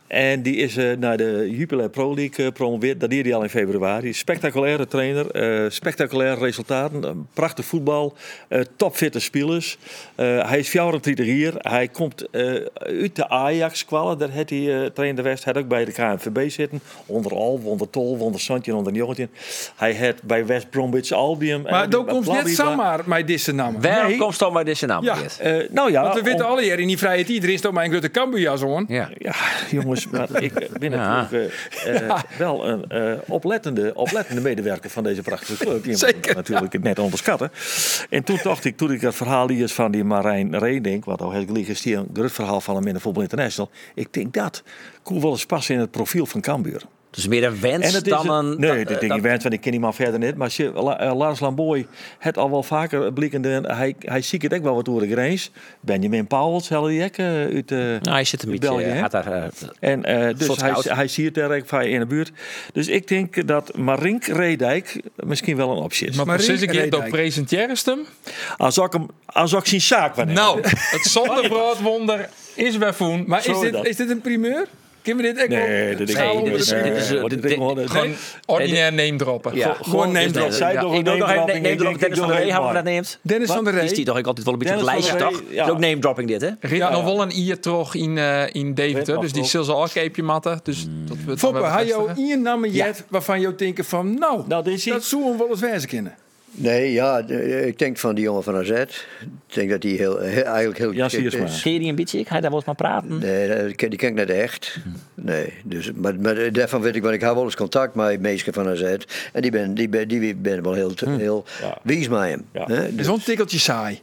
En die is uh, naar de Jupiler Pro League uh, promoveerd. Dat deed hij al in februari. Spectaculaire trainer. Uh, spectaculaire resultaten. Uh, prachtig voetbal. Uh, topfitte spelers. Uh, hij is vierentwintig hier. Hij komt uh, uit de Ajax-kwallen. Daar heeft hij uh, trainde West. Hij had ook bij de K N V B zitten. Onder Al, onder Tol, onder Santje, onder Jongetje. Hij had bij West Bromwich Albion. Maar dan komt net zomaar met deze naam. Wij komt toch met deze naam. Ja. Uh, nou ja. Want we weten om... alle hier in die vrije tijd. Er is toch maar een grote Cambuurjas hoor. Ja. Ja, jongens, maar ik ben natuurlijk uh, uh, ja. wel een uh, oplettende, oplettende medewerker van deze prachtige club. Je Zeker, moet natuurlijk ja. net onderschatten. En toen dacht ik, toen ik het verhaal hier van die Marijn Redink, wat al heel gelijk is, die een groot verhaal van hem in de Voetbal International. Ik denk dat kon wel eens passen in het profiel van Cambuur. Dus meer een wens dan een... een... Nee, dat, dat denk ik dat... niet wens, want ik ken die man verder niet. Maar je, uh, Lars Lamboy het al wel vaker blikkende. Hij, hij ziet het ook wel wat door de grens. Benjamin Pauwels, helde die ook uh, uit uh, nou, hij zit een beetje... België, Uh, daar, uh, en uh, dus hij, hij ziet het er van in de buurt. Dus ik denk dat Marink Redijk misschien wel een optie is. Maar Marink precies, ik heb Redijk. dat presenteer hem. Als ik hem, als ik zijn zaak van Nou, het zonderbroodwonder is bij Voen. Maar is Sorry dit, dan. is dit een primeur? Kunnen we dit echt Nee, wel dit is- schalen Nee, over dit de is- buik? dit is- Nee, dit is gewoon- dit- Gewoon ordinair name droppen. Ja, Gewoon name is drop. dat- Zij ja, toch ik een doe nog name even dropping. name Ik dropping. denk- Dennis van der ik Ree, doe hebben we nog dat even neemt? Dennis van der Die Ree. is die toch ik altijd wel een beetje op het Dennis lijstje, van der toch? Ree, ja. Is ook name dropping dit, hè? Rit Ja, nog ja. wel een ier terug in, uh, in Deventer. Rit Dus die nog zal ze al keepje matten. Dus dat we het Foppe, dan wel had jou bevestigen. één naam jet waarvan je denkt van nou, Nou, dit is- dat zou hem wel eens wezen kunnen. Nee, ja, de- ik denk van die jongen van A Z. Ik denk dat die heel, heel, eigenlijk heel Ja, geschikt Siersma. is. Ken je die een beetje? Ik ga daar wel eens maar praten. Nee, dat- die ken die ken ik net echt. Nee, dus, maar, maar daarvan weet ik wel, ik heb wel eens contact met mensen van A Z. En die ben, die ben, die ben wel heel, heel Ja. wies met hem. Ja. Hè? Dus Dus zo'n tikkeltje saai.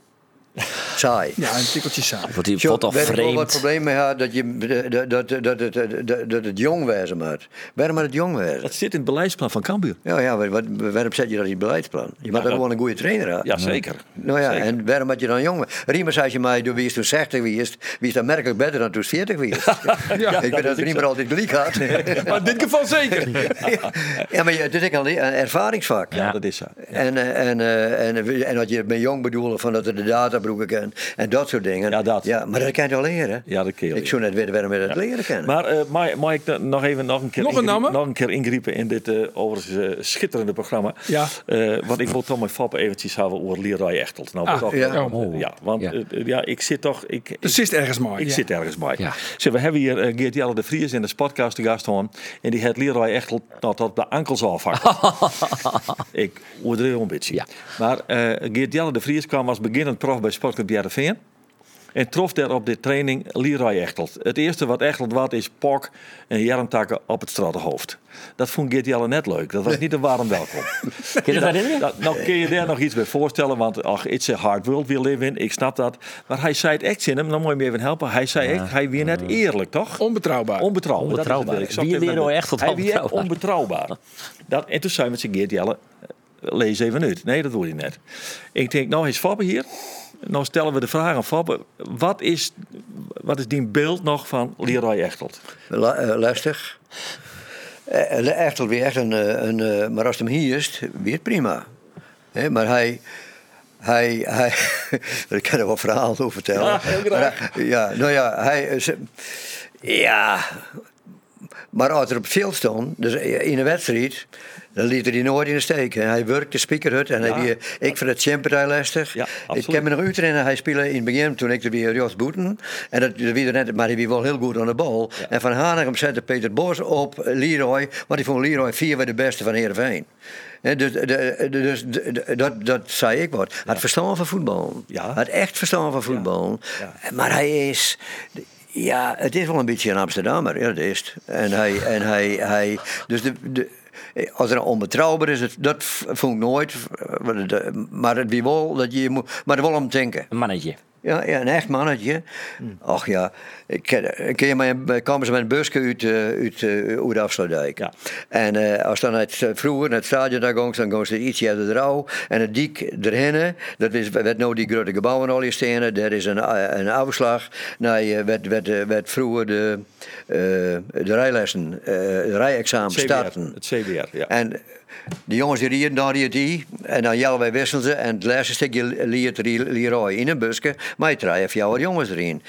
saai. Ja, een tikkeltje saai. Wordt die Zo, wat toch weet ik wel wat het vreemd? probleem mee had dat, je, dat, dat, dat, dat, dat, dat, dat het jong wezen moet. Waarom moet het jong wezen? Dat zit in het beleidsplan van Cambuur. Ja, ja, wat, wat- waarom zet je dat in het beleidsplan? Je moet dat- ook gewoon een goede trainer hebben. Ja, zeker. Nou ja, Zeker. en waarom had je dan jong? Riemer zei je mij, wie is toen zestig wie is, wie is dan merkelijk beter dan toen veertig wie is. Ja, ik weet dat Riemer altijd gelijk had. maar in dit geval zeker. ja, maar je- het is ook een ervaringsvak. Ja, dat is zo. En, eh, en, eh, en, en wat je met jong bedoelt, van dat er de databroeken kan en dat soort dingen. Ja, dat. Ja, maar dat kan je wel leren. Ja, dat kun je Ik zou net weten waarom je dat leren kan. Maar uh, mag, mag ik dan nog even nog een keer, Nog een ingrie- naam? nog een keer ingriepen in dit uh, overigens uh, schitterende programma. Ja. Uh, want ik wil toch met Foppe eventjes hebben over Leroy Echtelt. Nou, Ah, toch, ja. uh, Oh. ja, want Ja. uh, ja, ik zit toch... Ik, Dus zit ergens mooi. Ik Ja. zit ergens bij. Ja. Zeg, we hebben hier uh, Geert Jelle de Vries in de podcast te gast gehad. En die had Leroy Echtelt nou, tot de ankels afhakken. ik overdreef een beetje. Ja. Maar uh, Geert Jelle de Vries kwam als beginnend prof bij Sportclub Heerenveen. En trof daar op de training Leroy Echtelt. Het eerste wat Echtelt wat is pok en jarmtakken op het stratenhoofd. Dat vond Geert Jelle net leuk. Dat was niet een warm welkom. Kun je dat herinneren? Dat, nou kun je daar nog iets bij voorstellen, want ach, it's a hard world we live in. Ik snap dat. Maar hij zei het echt in hem, dan moet je me even helpen. Hij zei echt, hij weer net eerlijk, toch? Onbetrouwbaar. Onbetrouwbaar. Onbetrouwbaar. Dat is het. Ik zag Wie dit met Leroy de- Echtelt Hij weer onbetrouwbaar? onbetrouwbaar. Dat, en toen zei hij met zijn Geert Jelle, lees even uit. Nee, dat wil hij net. Ik denk, nou is Fabbe hier. Nou stellen we de vraag aan Fabbe. Wat is, wat is die beeld nog van Leroy Echtelt? La, uh, lastig. Uh, Echtelt weer echt een, uh, een uh, maar als het hem hier is, weer prima. He, maar hij, hij, hij, ik kan er wel verhalen over vertellen. Ja, heel graag. Maar hij- ja, nou ja, hij, is, ja, maar als er op het veld stond, dus in een wedstrijd, dan liet hij nooit in de steek. En hij werkte de speakerhut en Ja. hij weer, ik vind het champion lastig. Ja, ik absoluut. ken me nog uit herinneren, hij speelde in het begin toen ik er weer Jos Boeten. En dat, dat wie er net, maar hij was wel heel goed aan de bal. Ja. En van Hanegem zette Peter Bos op Leroy, want die vond Leroy vier weer de beste van Heerenveen. He, dus de, de, dus de, de, dat, dat zei ik wat. Hij had verstand van voetbal. Ja. Hij had echt verstand van voetbal. Ja. Maar hij is... Ja, het is wel een beetje een Amsterdammer. Ja, dat is het. En hij... En hij, hij dus de... de als er onbetrouwbaar is, het, dat vond ik nooit. Maar het wie wel dat je moet, maar er wel om denken. Een mannetje. Ja, ja, een echt mannetje. Ach ja, ik ken, ik ken je mijn, kwamen ze met een busje uit, uh, uit, uh, uit de Afsluitdijk. Ja. En uh, als dan het, vroeger naar het stadion daar gongs, dan gongs er ietsje uit de rouw. En het dik erheen, dat is, werd nou die grote gebouwen al hier staan. Daar is een, een afslag. Nou, uh, werd, werd, werd vroeger de, uh, de rijlessen, uh, de rijexamen C W R, starten. Het C W R, ja. En De jongens die rieden naar die die. En dan jou wij wisselen ze. En het laatste stukje liet Leroy in een busje. Maar je drie of jouw jongens erin.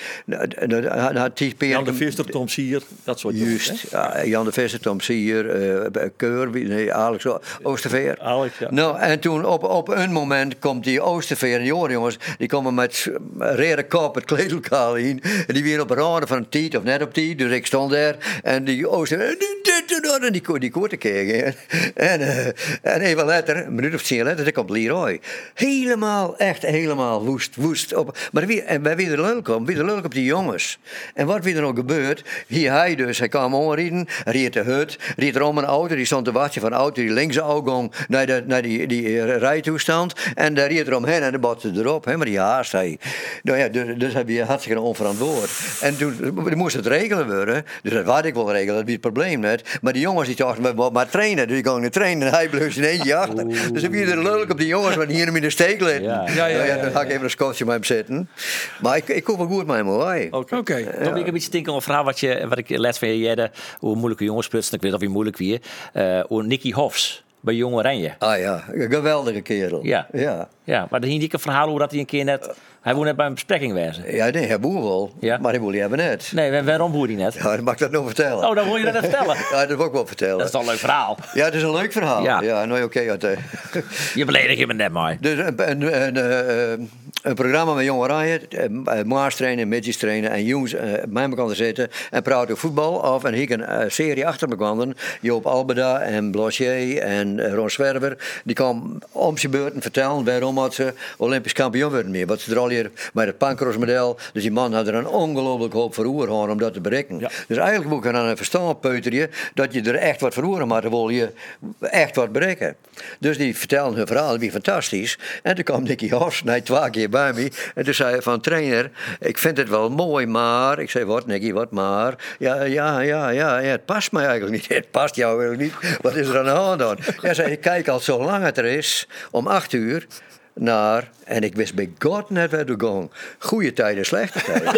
Jan de Visser, Tom Sier, dat soort jongens. Juist. Ja, Jan de Visser, Tom Sier, uh, Keur, nee, Alex Oosterveer. Alex, ja. Nou, en toen op, op een moment komt die Oosterveer en die andere jongens, die komen met rare kop het kleedlokaal in. En die weer op raden van een tiet of net op tiet. Dus ik stond daar en die Oosterveer, en die, die, die koorten keken. En, uh, en even later, een minuut of tien later, dan komt Leroy. Helemaal, echt helemaal woest, woest. Op. Maar wie, en wij weer leuk op, weer leuk op die jongens. En wat weer er nog gebeurt, hier hij dus, hij kwam onrieden, reed de hut, reed er om een auto, die stond te wachten van een auto die links uitging naar, de, naar die, die rijtoestand. En daar reed er omheen en de botste erop, hè, maar die haast hij. Nou ja, dus, dus heb je hartstikke onverantwoord. En toen moest het regelen worden, dus dat wou ik wel regelen, dat was het probleem net. Maar die jongens die dachten, maar, maar trainen, dus ik ging niet trainen en hij bleef in eentje achter. Oh. Dus heb je er leuk op die jongens, maar hier hem in de steek laten. Ja. Ja, ja, ja, ja, dan ga ik even een skotje met hem zitten. Maar ik, ik kom wel goed met hem hoor. Oké. Okay. Okay. Ja. Tom, ik heb iets te denken over een verhaal wat, je, wat ik les van je jette, hoe moeilijke jongens prutsen, ik weet of wie moeilijk wie, uh, hoe Nicky Hofs bij Jong Oranje. Ah ja, een geweldige kerel. Ja, ja. ja maar dan hier een verhaal hoe dat hij een keer net, hij wil net bij een bespreking wezen. Ja, nee, hij boer wel, ja. Maar hij wil je hebben net. Nee, waarom boer hij net? Ja, dan mag ik dat nog vertellen. Oh, dan wil je dat vertellen? Ja, dat wil ik wel vertellen. Dat is toch een leuk verhaal? Ja, het is een leuk verhaal. Ja, ja nou oké. Okay, je beledig je me net maar. Dus een, een, een, een, een programma met Jong Oranje, Maas trainen, midgetjes trainen en jongens uh, bij elkaar zitten en praten over voetbal af. En ik een uh, serie achter me kwam, Joop Albeda en Blachier en uh, Ron Zwerver, die kwam om zijn beurten vertellen waarom had ze Olympisch kampioen werden meer. Wat ze er al hier bij het Pancros-model, dus die man had er een ongelooflijk hoop voor oer om dat te bereiken. Ja. Dus eigenlijk moet je dan een verstaan peuterje dat je er echt wat voor oer maar dan wil je echt wat bereiken. Dus die vertelden hun verhaal, wie fantastisch. En toen kwam Nicky Hofs, nee, twee keer bij me. En toen zei hij van, trainer, ik vind het wel mooi, maar... Ik zei, wat Nicky, wat maar? Ja, ja, ja, ja, ja, het past mij eigenlijk niet. Het past jou eigenlijk niet. Wat is er aan de hand dan? Hij zei, ik kijk al zo lang het er is, om acht uur... naar, en ik wist bij God net waar te gaan. Goede tijden, slechte tijden.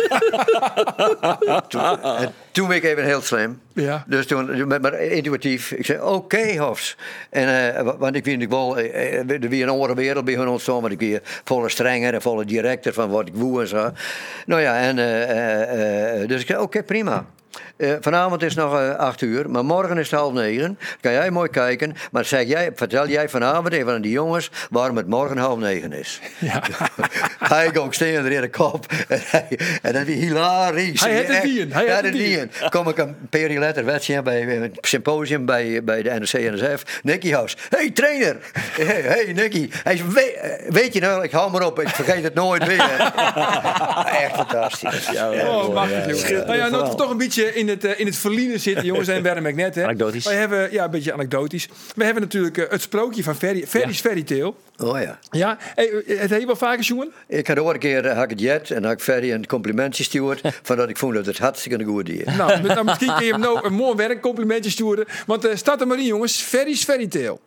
toen, toen ben ik even heel slim. Ja. Dus toen, maar, maar intuïtief, ik zei, oké okay, Hofs. En, uh, want ik vind ik wel, uh, er weer een andere wereld bij hun ontstaan, want ik weer volle strenger en volle directer van wat ik woe en zo. Nou ja, en, uh, uh, uh, dus ik zei, oké, okay, prima. Uh, vanavond is nog uh, acht uur, maar morgen is het half negen. Kan jij mooi kijken, maar zeg jij, vertel jij vanavond even aan die jongens waarom het morgen half negen is. Ja. Hij ging staan er in de kop en, hij, en dat was hilarisch. Hij had het niet. Hij had het niet. Kom ik een periode later wedstrijd bij het symposium bij, bij de N R C N S F. Nicky Hofs, hey trainer, hey, hey Nicky. Hij zei, weet, weet je nou, ik hou maar op, ik vergeet het nooit weer. Echt fantastisch. Ja, oh, machtig, ja, ja. Nou ja, nou, toch een beetje in het, uh, in het verliezen zitten, jongens, en Wermek net. Hè. Anekdotisch. Wij hebben, ja, een beetje anekdotisch. We hebben natuurlijk uh, het sprookje van Ferry, Ferry's ja. Fairy Tale. Oh ja. Ja, hey, het heb je wel vaker, jongen? Ik had ook een keer uh, had ik het jet en had ik Ferry een complimentje stuurd van dat ik vond dat het hartstikke een goed idee. Nou, nou, misschien kun je hem nou een mooi werkcomplimentje sturen. Want uh, staat er maar in, jongens. Ferry's Fairy Tale.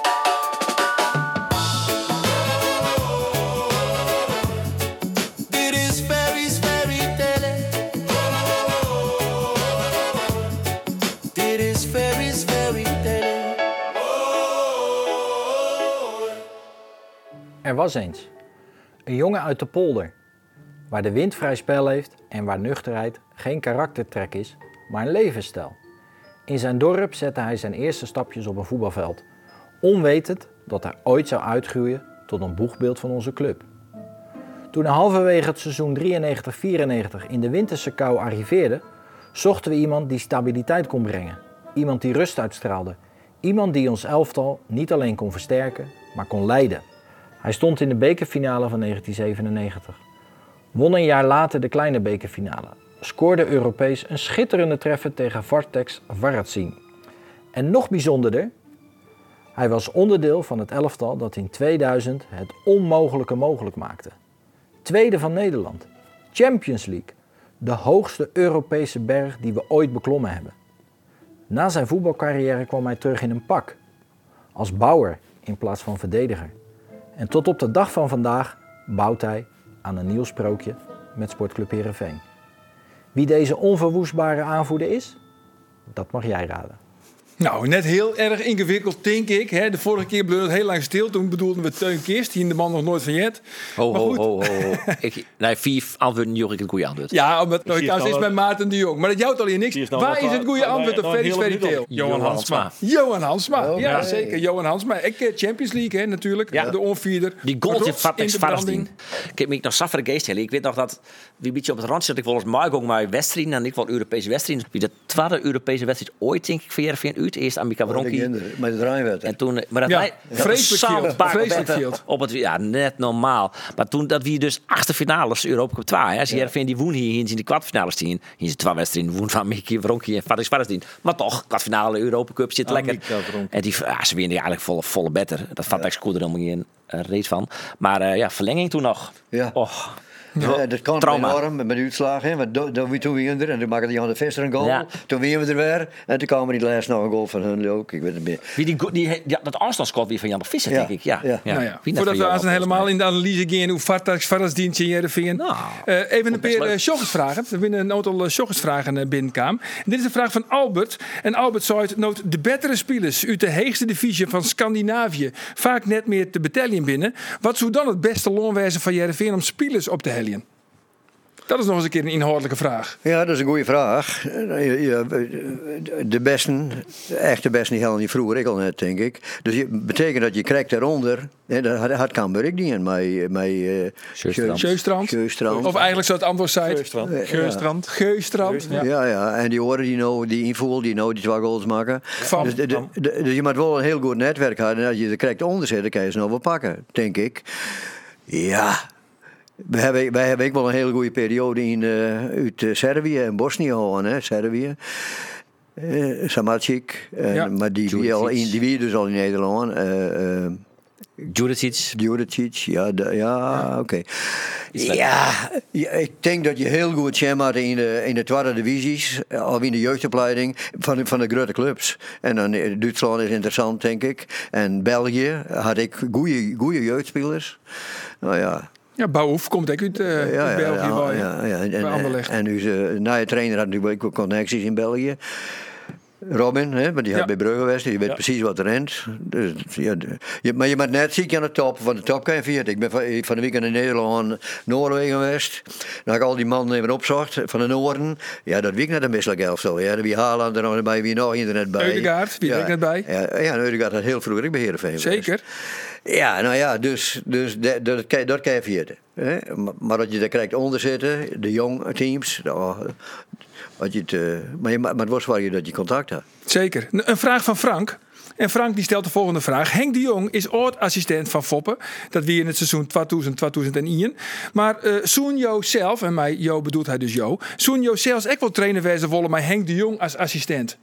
Er was eens een jongen uit de polder, waar de wind vrij spel heeft en waar nuchterheid geen karaktertrek is, maar een levensstijl. In zijn dorp zette hij zijn eerste stapjes op een voetbalveld, onwetend dat hij ooit zou uitgroeien tot een boegbeeld van onze club. Toen hij halverwege het seizoen drieënnegentig vierennegentig in de winterse kou arriveerde, zochten we iemand die stabiliteit kon brengen, iemand die rust uitstraalde, iemand die ons elftal niet alleen kon versterken, maar kon leiden. Hij stond in de bekerfinale van negentien zevenennegentig. Won een jaar later de kleine bekerfinale. Scoorde Europees een schitterende treffer tegen Vortex Varadin. En nog bijzonderder, hij was onderdeel van het elftal dat in tweeduizend het onmogelijke mogelijk maakte. Tweede van Nederland. Champions League. De hoogste Europese berg die we ooit beklommen hebben. Na zijn voetbalcarrière kwam hij terug in een pak. Als bouwer in plaats van verdediger. En tot op de dag van vandaag bouwt hij aan een nieuw sprookje met Sportclub Heerenveen. Wie deze onverwoestbare aanvoerder is, dat mag jij raden. Nou, net heel erg ingewikkeld, denk ik. Hè? De vorige keer bleef het heel lang stil. Toen bedoelden we Teun Kist, die in de man nog nooit van jet. Ho, Maar ho, goed. ho, ho, ho. ik, nee, vier antwoorden joeg ik het goede antwoord. Ja, omdat nou, zie ik het is nou bij Maarten de Jong. Maar dat jouwt al hier niks. Zie je het nou Waar nog is het goede waar- antwoord waar- op nog Ferry een hele Fairy minuut Tale? op. Johan Hansma. Johan Hansma, Oh, ja nee. zeker. Johan Hansma. Ik eh, Champions League, hè, natuurlijk. Ja. De onvierder. Die goaltje Rots van in Tex de Varasdien. branding. Ik heb me nog saffer geest. Ik weet nog dat wie een beetje op het randje dat ik wel eens maak ook maar wedstrijden en ik wel Europese wedstrijden. Wie de tweede Europese wedstrijd ooit denk ik voor Heerenveen uit. Eerst Amerika Bronchi. Met de draaiwedstrijd. En toen, maar dat Ja, wij, dat vreselijk was field, zo'n bak vreselijk op- field. op het, ja, net normaal. Maar toen dat we dus achtste finales Europa Cup twee, hè, als Heerenveen die woen hier in de kwartfinales zien, hier zijn twee wedstrijden woen van Mickey Bronchi en Faris Varasdien. Maar toch, kwartfinale Europa Cup zit lekker. Amerika Bronchi. En die, ja, ze winnen eigenlijk volle, volle better. Dat vat ik scoorde er helemaal geen uh, reet van. Maar uh, ja, verlenging toen nog. Ja. Och. Ja, dat kan Trauma. enorm met uitslagen. Hè? Want do- do- toen winnen we er en toen maakte Jan de Visser een goal. Ja. Toen winnen we er weer. En toen kwam er niet laatst nog een goal van hun ook. Ik weet het meer. Wie die, go- die, ja, dat afstandsschot weer van Jan de Visser, Ja. denk ik. Ja. Ja. Nou ja, Wie net voordat van we Johan, aan zijn helemaal volgens in de analyse gaan hoe Vartax Varasdien Heerenveen. Nou, Uh, even een best paar leuk. uh, sjoggesvragen. We winnen een aantal uh, sjoggesvragen uh, binnenkam. En dit is een vraag van Albert. En Albert zei het, nood de betere spelers uit de heegste divisie van Scandinavië vaak net meer te betalen binnen. Wat zou dan het beste loonwijze van Heerenveen om spelers op te helien? Dat is nog eens een keer een inhoudelijke vraag. Ja, dat is een goede vraag. Eh, ja, de besten, de echte besten, die hadden die vroeger ik al net, denk ik. Dus je, betekent dat je krijgt daaronder. Hè, dat had, had Cambuur niet in. Met, met, uh, Sjeurstrand. Sjeustrand. Sjeustrand. Of eigenlijk zou het antwoord zijn. Geurstrand. Geurstrand. Geustrand. Ja. Ja, ja, en die horen die nou, die invoel, die nou die twee goals maken. Van- Dus, de, de, de- dus je moet wel een heel goed netwerk hebben. En als je er krijgt onder zit, dan kan je ze nou wel pakken, denk ik. Ja. We hebben, wij hebben ook wel een hele goede periode in, uh, uit uh, Servië en Bosnië gehad, hè, Servië. Uh, Samacic, uh, Ja. maar die wie al in, die wie dus al in Nederland. Uh, uh, Juricic. Djuricic, ja, de- ja, oké. Ja, ja, ik denk dat je heel goed chance had in de, in de tweede divisies, of in de jeugdopleiding van, de- van de grote clubs. En dan eh, Duitsland is interessant, denk ik. En België had ik goede, goede jeugdspelers. Nou ja. Ja, Bouwhoef komt ook uit, uh, Ja, uit ja, België. ja, waar, ja, ja. En, bij en, Anderlecht. en nu ze, na je trainer had natuurlijk ook connecties in België. Robin, hè, maar die had Ja. bij Brugge geweest, je weet Ja. precies wat er rent. Dus, ja, de- je, maar je bent net ziek aan de top, van de top kan je vieren. Ik ben van, van de weekend in Nederland, Noorwegen geweest. Dan heb ik al die mannen even opzocht van de Noorden. Ja, dat week net een misselijk elftal. Ja, wie Haaland er nog bij, wie nog internet bij. Eudegaard, wie ja, er ook net bij. Ja, ja en Eudegaard had heel vroeger ook bij Heerenveen geweest. Zeker. Ja, nou ja, dus, dus dat, dat, kan- dat kan je vieren. Hè? Maar, maar dat je daar krijgt onder zitten, de jonge teams. Nou, wat je het, eh, maar, je, maar het was wel je dat je contact had. Zeker. Een een vraag van Frank. En Frank die stelt de volgende vraag. Henk de Jong is oud-assistent van Foppen. Dat wie in het seizoen tweeduizend tweeduizendéén. Maar uh, Soen Jo zelf, en mij Jo bedoelt hij dus Jo. Soen Jo zelfs ook wel trainer wezen wollen, maar Henk de Jong als assistent.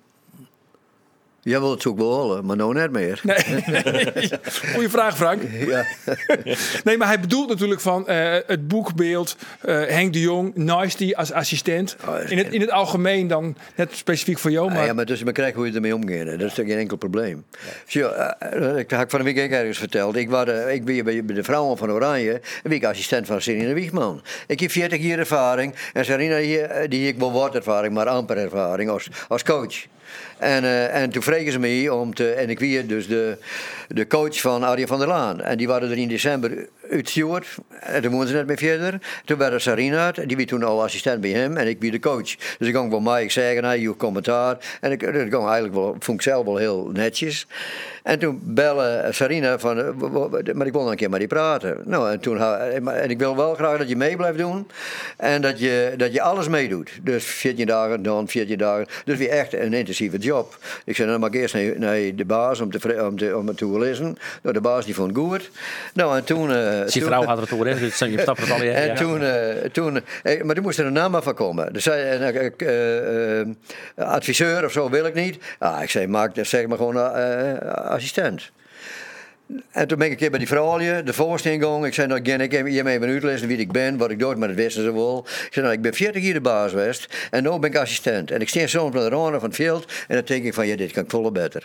Jij wil het ook behouden, maar nou net meer. Nee. Goeie vraag, Frank. Ja. Nee, maar hij bedoelt natuurlijk van uh, het boekbeeld uh, Henk de Jong, Nasty als assistent. Oh, dat is In het, in het algemeen dan, net specifiek voor jou. Ah, Maar ja, maar dus je krijgt hoe je ermee omgaat. hè. Dat is toch geen enkel probleem. Zie je, uh, ik heb van de week ook ergens verteld. Ik, was, uh, ik ben bij bij de vrouwen van Oranje. En ben ik assistent van Serena Wiegman. Ik heb veertig jaar ervaring. En Serena die, die heeft wel wat ervaring, maar amper ervaring als, als coach. En, uh, en toen vregen ze me om te. En ik wie dus de, de coach van Arjen van der Laan. En die waren er in december uitgestuurd. En toen moesten ze net mee verder. Toen werd er Sarina uit. Die was toen al assistent bij hem. En ik wie de coach. Dus ik ging bij mij zeggen, nou, je commentaar. En ik, dat ging eigenlijk wel, vond ik zelf wel heel netjes. En toen bellen Sarina van, uh, maar ik wil nog een keer met die praten. Nou, en, toen, en ik wil wel graag dat je mee blijft doen. En dat je, dat je alles meedoet. Dus veertien dagen, dan veertien dagen. Dus weer echt een intensieve job. Ik zei, dan mag ik eerst naar, naar de baas om, te, om, te, om het te lezen. Nou, de baas die vond het goed. Nou, en toen... Uh, Zijn toen, vrouw had er toe, hè? Dus je stapt het al. Ja. en toen, uh, toen eh, maar toen moest er een naam van komen. Dus zei, uh, uh, uh, adviseur of zo wil ik niet. Ah, ik zei, maak zeg maar gewoon uh, assistent. En toen ben ik een keer bij die vrouwen, de voorstelling gegaan. Ik zei, nou, ik heb je mee uitlezen wie ik ben, wat ik doe, maar dat wisten ze wel. Ik zei, nou, ik ben veertig jaar de baas geweest en nu ben ik assistent. En ik sta soms met de randen van het veld en dan denk ik van, ja, dit kan ik volle beter.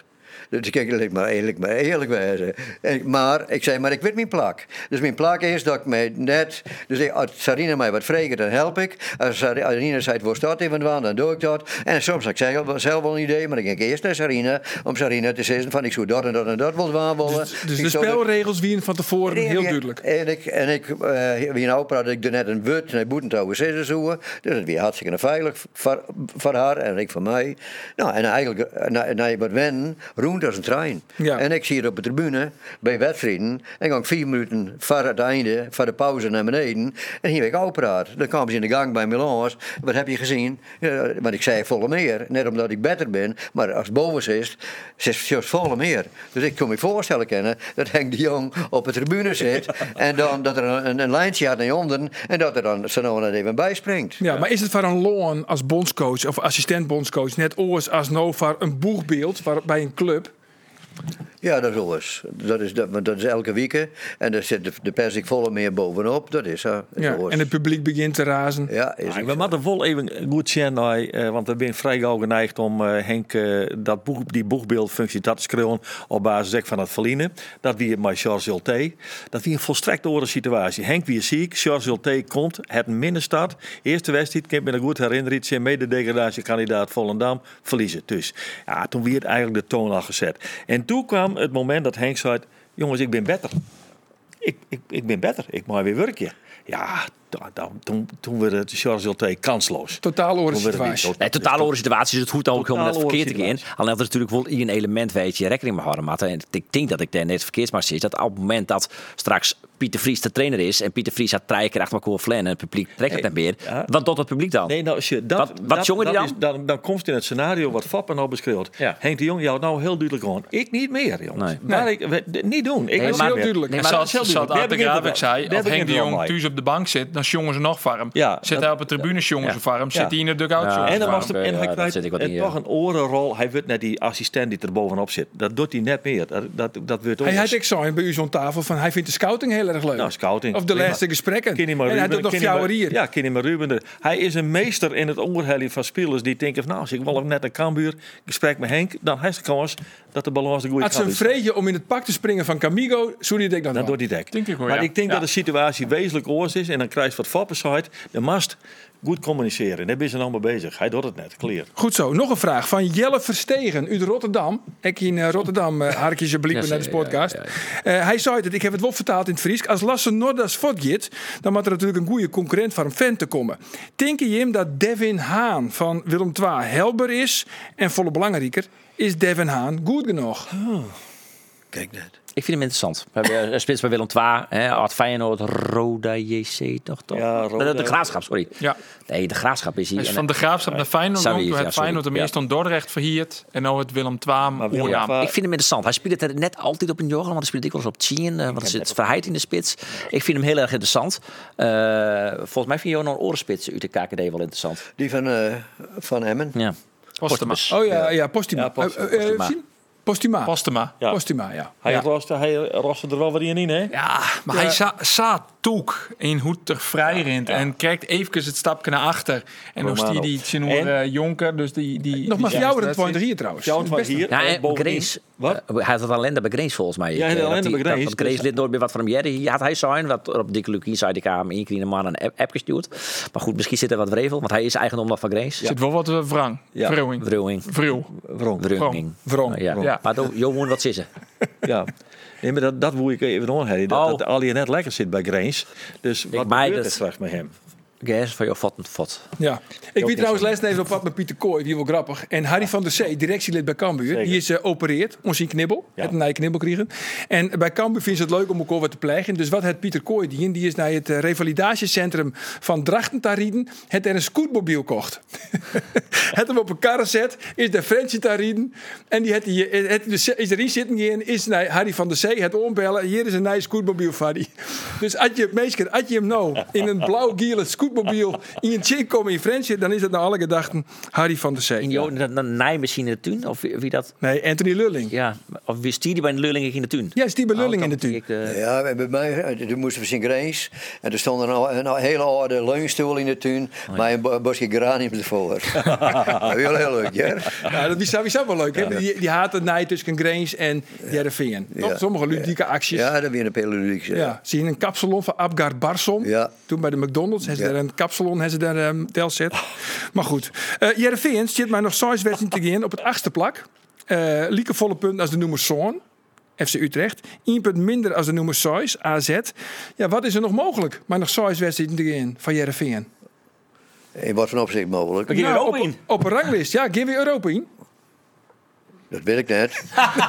Dus kijk, ik maar eerlijk, maar eerlijk wijzen. En, maar ik zei, maar ik weet mijn plak. Dus mijn plak is dat ik mij net... Dus ik, als Sarina mij wat vraagt, dan help ik. Als Sarina zegt, waar staat even aan, dan doe ik dat. En soms heb ik zelf, zelf wel een idee, maar dan ging ik eerst naar Sarina. Om Sarina te zeggen van, ik zou dat en dat en dat wil aanwollen. Dus, dus de spelregels wien van tevoren heel duidelijk. En ik, en ik uh, wie nou praat, ik doe net een wut naar Boetentouwen zitten zoeken. Dus dat weer hartstikke veilig voor, voor haar en ik voor mij. Nou, en eigenlijk, na, na je wat wennen, roemt als een trein. Ja. En ik zie het op de tribune bij wedstrijden. En ga ik vier minuten voor het einde, voor de pauze naar beneden. En hier ben ik operaat. Dan kwamen ze in de gang bij Milans. Wat heb je gezien? Ja, want ik zei volle meer. Net omdat ik beter ben. Maar als het boven is, is het volle meer. Dus ik kon me voorstellen kennen dat Henk de Jong op de tribune zit. En dan dat er een, een lijntje had naar onderen. En dat er dan zo nou net even bij springt. Ja, maar is het voor een loon als bondscoach of assistent bondscoach net oors als nou voor een boegbeeld voor, bij een club? Ja, dat is alles. Dat is, dat, dat is elke week. En daar zit de, de pers ik volle meer bovenop. Dat is zo. Ja, en het publiek begint te razen. Ja, is Ja, we moeten wel even goed zien, uh, want we zijn vrij gauw geneigd om uh, Henk uh, dat boeg, die boegbeeldfunctie dat te schreeuwen op basis van het verliezen. Dat wie met Charles Zulte. Dat wie een volstrekt andere situatie. Henk wie ziek, Charles Zulte komt, het minnenstad. Eerste wedstrijd, ik heb me nog goed herinneren, zijn mede-degradatiekandidaat Volendam verliezen. Dus ja, toen werd eigenlijk de toon al gezet. En toen kwam het moment dat Henk zei, jongens, ik ben beter. Ik, ik, ik ben beter, ik mag weer werken. Ja, dan, dan, toen, toen werd het Charles Zulte kansloos. Totaal andere situatie. Nee, totaal andere situatie is het goed ook helemaal net Totaal verkeerd in. Alleen dat er natuurlijk wel een element weet je rekening mee houden. Maar en ik denk dat ik daar net verkeerd maar zie. Dat op het moment dat straks Pieter Vries de trainer is en Pieter Vries had drie keer achter elkaar flan en het publiek trekt het Nee, naar meer. ja. Wat doet het publiek dan? Nee, nou, als je dat, Wat- wat dat, jongen die dat dan? Is, dan? Dan komt het in het scenario wat Foppen nou beschreeuwt. Ja. Henk de Jong, jou nou heel duidelijk gewoon. Ik niet meer, jongens. Nee. Waar ik, we- d- niet doen. Ik Nee, wil maar- niet heel meer. duidelijk. Nee, En maar zoals, dat is heel zoals duidelijk. Daar Arte begint Graaf het ik wel. zei, Daar als Henk begint de het wel Jong mee. thuis op de bank zit, dan jongen ze nog voor hem. Ja, Zit dat- hij op de tribune, jongen ze voor hem. Zit Ja. hij in de dugout, Ja. jongen ze En dan voor was hem. het, en Ja, hij dat krijgt zit ik wat en in, toch ja. een orenrol. Hij wordt net die assistent die er bovenop zit. Dat doet hij net meer. Dat, dat, dat wordt Hij anders. had ik zo bij u zo'n tafel van hij vindt de scouting heel erg leuk. Nou, scouting. Of de Prima. laatste gesprekken. Kenny maar En hij Ruben, doet nog Kenny maar- fjouwerier. Ja, Kenny maar Ruben. er- Hij is een meester in het oorhellen van spelers die denken van, nou, als ik wel net een Cambuur gesprek met Henk, dan heeft de kans dat de balans de goede Had ze kant een is. vreetje om in het pak te springen van Camigo, zou die denk dan Dan wel. door die dek. Denk ik wel, maar ja. ik denk Ja. dat de situatie wezenlijk oors is en dan krijg je wat Foppersheid. De mast goed communiceren. Daar ben ze nou mee bezig. Hij doet het net, clear. Goed zo, nog een vraag van Jelle Verstegen uit Rotterdam. Ik in uh, Rotterdam, uh, harkjes je blik Ja, naar de ja, podcast. ja, Uh, hij zei het, ik heb het wel vertaald in het Fries. Als Lasse Nordas voortgaat, dan moet er natuurlijk een goede concurrent voor een fan te komen. Denk je hem dat Devin Haan van Willem twee helder is? En volle belangrijker, is Devin Haan goed genoeg? Kijk net. Ik vind hem interessant. We hebben een spits bij Willem twee, hè, Ad Feyenoord, Roda J C, toch? toch? Ja, de, Roda. de Graafschap, sorry. Ja. Nee, de Graafschap is hier. Hij is En- van de Graafschap naar Feyenoord Sorry, gegaan. Toen ja, het sorry. Feyenoord hem Ja. eerst aan Dordrecht verhierd. En nu het Willem twee Maar Willem oornaam. twee- Ik vind hem interessant. Hij speelt het er net altijd op een jongen, want hij speelt dikwijls op Tien, uh, want er zit verheid in de spits. Ik vind hem heel erg interessant. Uh, volgens mij vind je ook nog een orenspits uit de K K D wel interessant. Die van, uh, van Emmen. Ja. Postema. Oh ja, ja, Postuma. Ja, Post- Uh, uh, uh, Postuma. zien? Postuma. Postema. Ja. Postuma, ja. Hij ja. roste, hij roste er wel wat in, hè? Ja, maar Ja. hij za- zat toek in hoe het er vrij rent. En kijkt even het stapje naar achter. En dan Romano. stiet die Tjenoer En? uh, Jonker. Dus die, die, Nog maar die fjouwer dan wedstrijd. twintig hier trouwens. Sjouwend van Best- hier. Ja, en en bovendien- Grace. Wat? Uh, hij had het alleen bij Grace volgens mij. Ja, hij had Eh, alleen dat bij die- Grace, dat- dat Grace dus- lid nooit meer wat van hem jaren. Hier had hij zijn, wat op Dikke Lucie zei ik aan hem één man een app, app gestuurd. Maar goed, misschien zit er wat wrevel, want hij is eigendom nog van Grace. Zit wel wat uh, wrang. Ja. Vreuwing. Vreuwing. Vreuw. Wrong. Vreuging. Wrong. Ja. Ja. Maar doe- jongen, wat is ze? Ja. Nee, maar dat, dat wil ik even horen. Dat, Oh. dat Ali net lekker zit bij Grace. Dus wat mij gebeurt er dat- straks met hem? Gas van jouw fot en fot. Ja. Ik wie trouwens les even op wat met Pieter Kooi, die wel grappig. En Harry van der Zee, directielid bij Cambuur, Zeker. die is uh, opereerd, ons zien knibbel, Ja. het een nieuwe knibbel kregen. En bij Cambuur vinden ze het leuk om elkaar wat te plegen. Dus wat het Pieter Kooi die, die is naar het uh, revalidatiecentrum van Drachten te rieden, het er een scootmobiel kocht. Het hem op een karre zet, is de Frenchie te rieden en die het, die, het, dus is erin zitten gaan, is naar Harry van der Zee het ombellen. Hier is een nieuwe scootmobiel van die. Dus als je meestal, als je hem nou in een blauw-gele scootmobiel sportmobiel in je chin komen in Fransje, dan is het naar alle gedachten Harry van der Zee. In die ja. naaimachine in de tuin? Of wie, wie dat? Nee, Anthony Lulling. Ja, of wie die bij de Lulling in de tuin? Ja, is die bij Lulling oh, in de tuin. Ik, uh... Ja, bij mij, toen moesten we zijn grens. En er stond een, een hele oude leunstoel in de tuin. Oh, ja. Maar een bosje geranium ervoor. Dat is wel heel leuk, ja. Ja, dat is sowieso wel leuk. Ja. Hè? Die, die haat het naai tussen Grains en Jereveen. Ja. Toch? Sommige ludieke acties. Ja, dat weer een hele ludieke. Ja. Ja. Zie je een kapsalon van Abgar Barsom. Ja. Toen bij de McDonald's hebben ze ja. daar een kapsalon, hebben ze daar um, tel zet. Maar goed. Uh, Jereveen zit maar nog zes wedstrijden te gaan op het achtste plak. Uh, Lieke volle punten als de nummer Zoon. F C Utrecht. één punt minder als de nummer zes, A Z. Ja, wat is er nog mogelijk? Maar nog zes wedstrijden te gaan van Jereveen. In wat voor opzicht mogelijk? Nou, Europa op, in. Op een ranglist, ja. Gaan we Europa in? Dat weet ik net.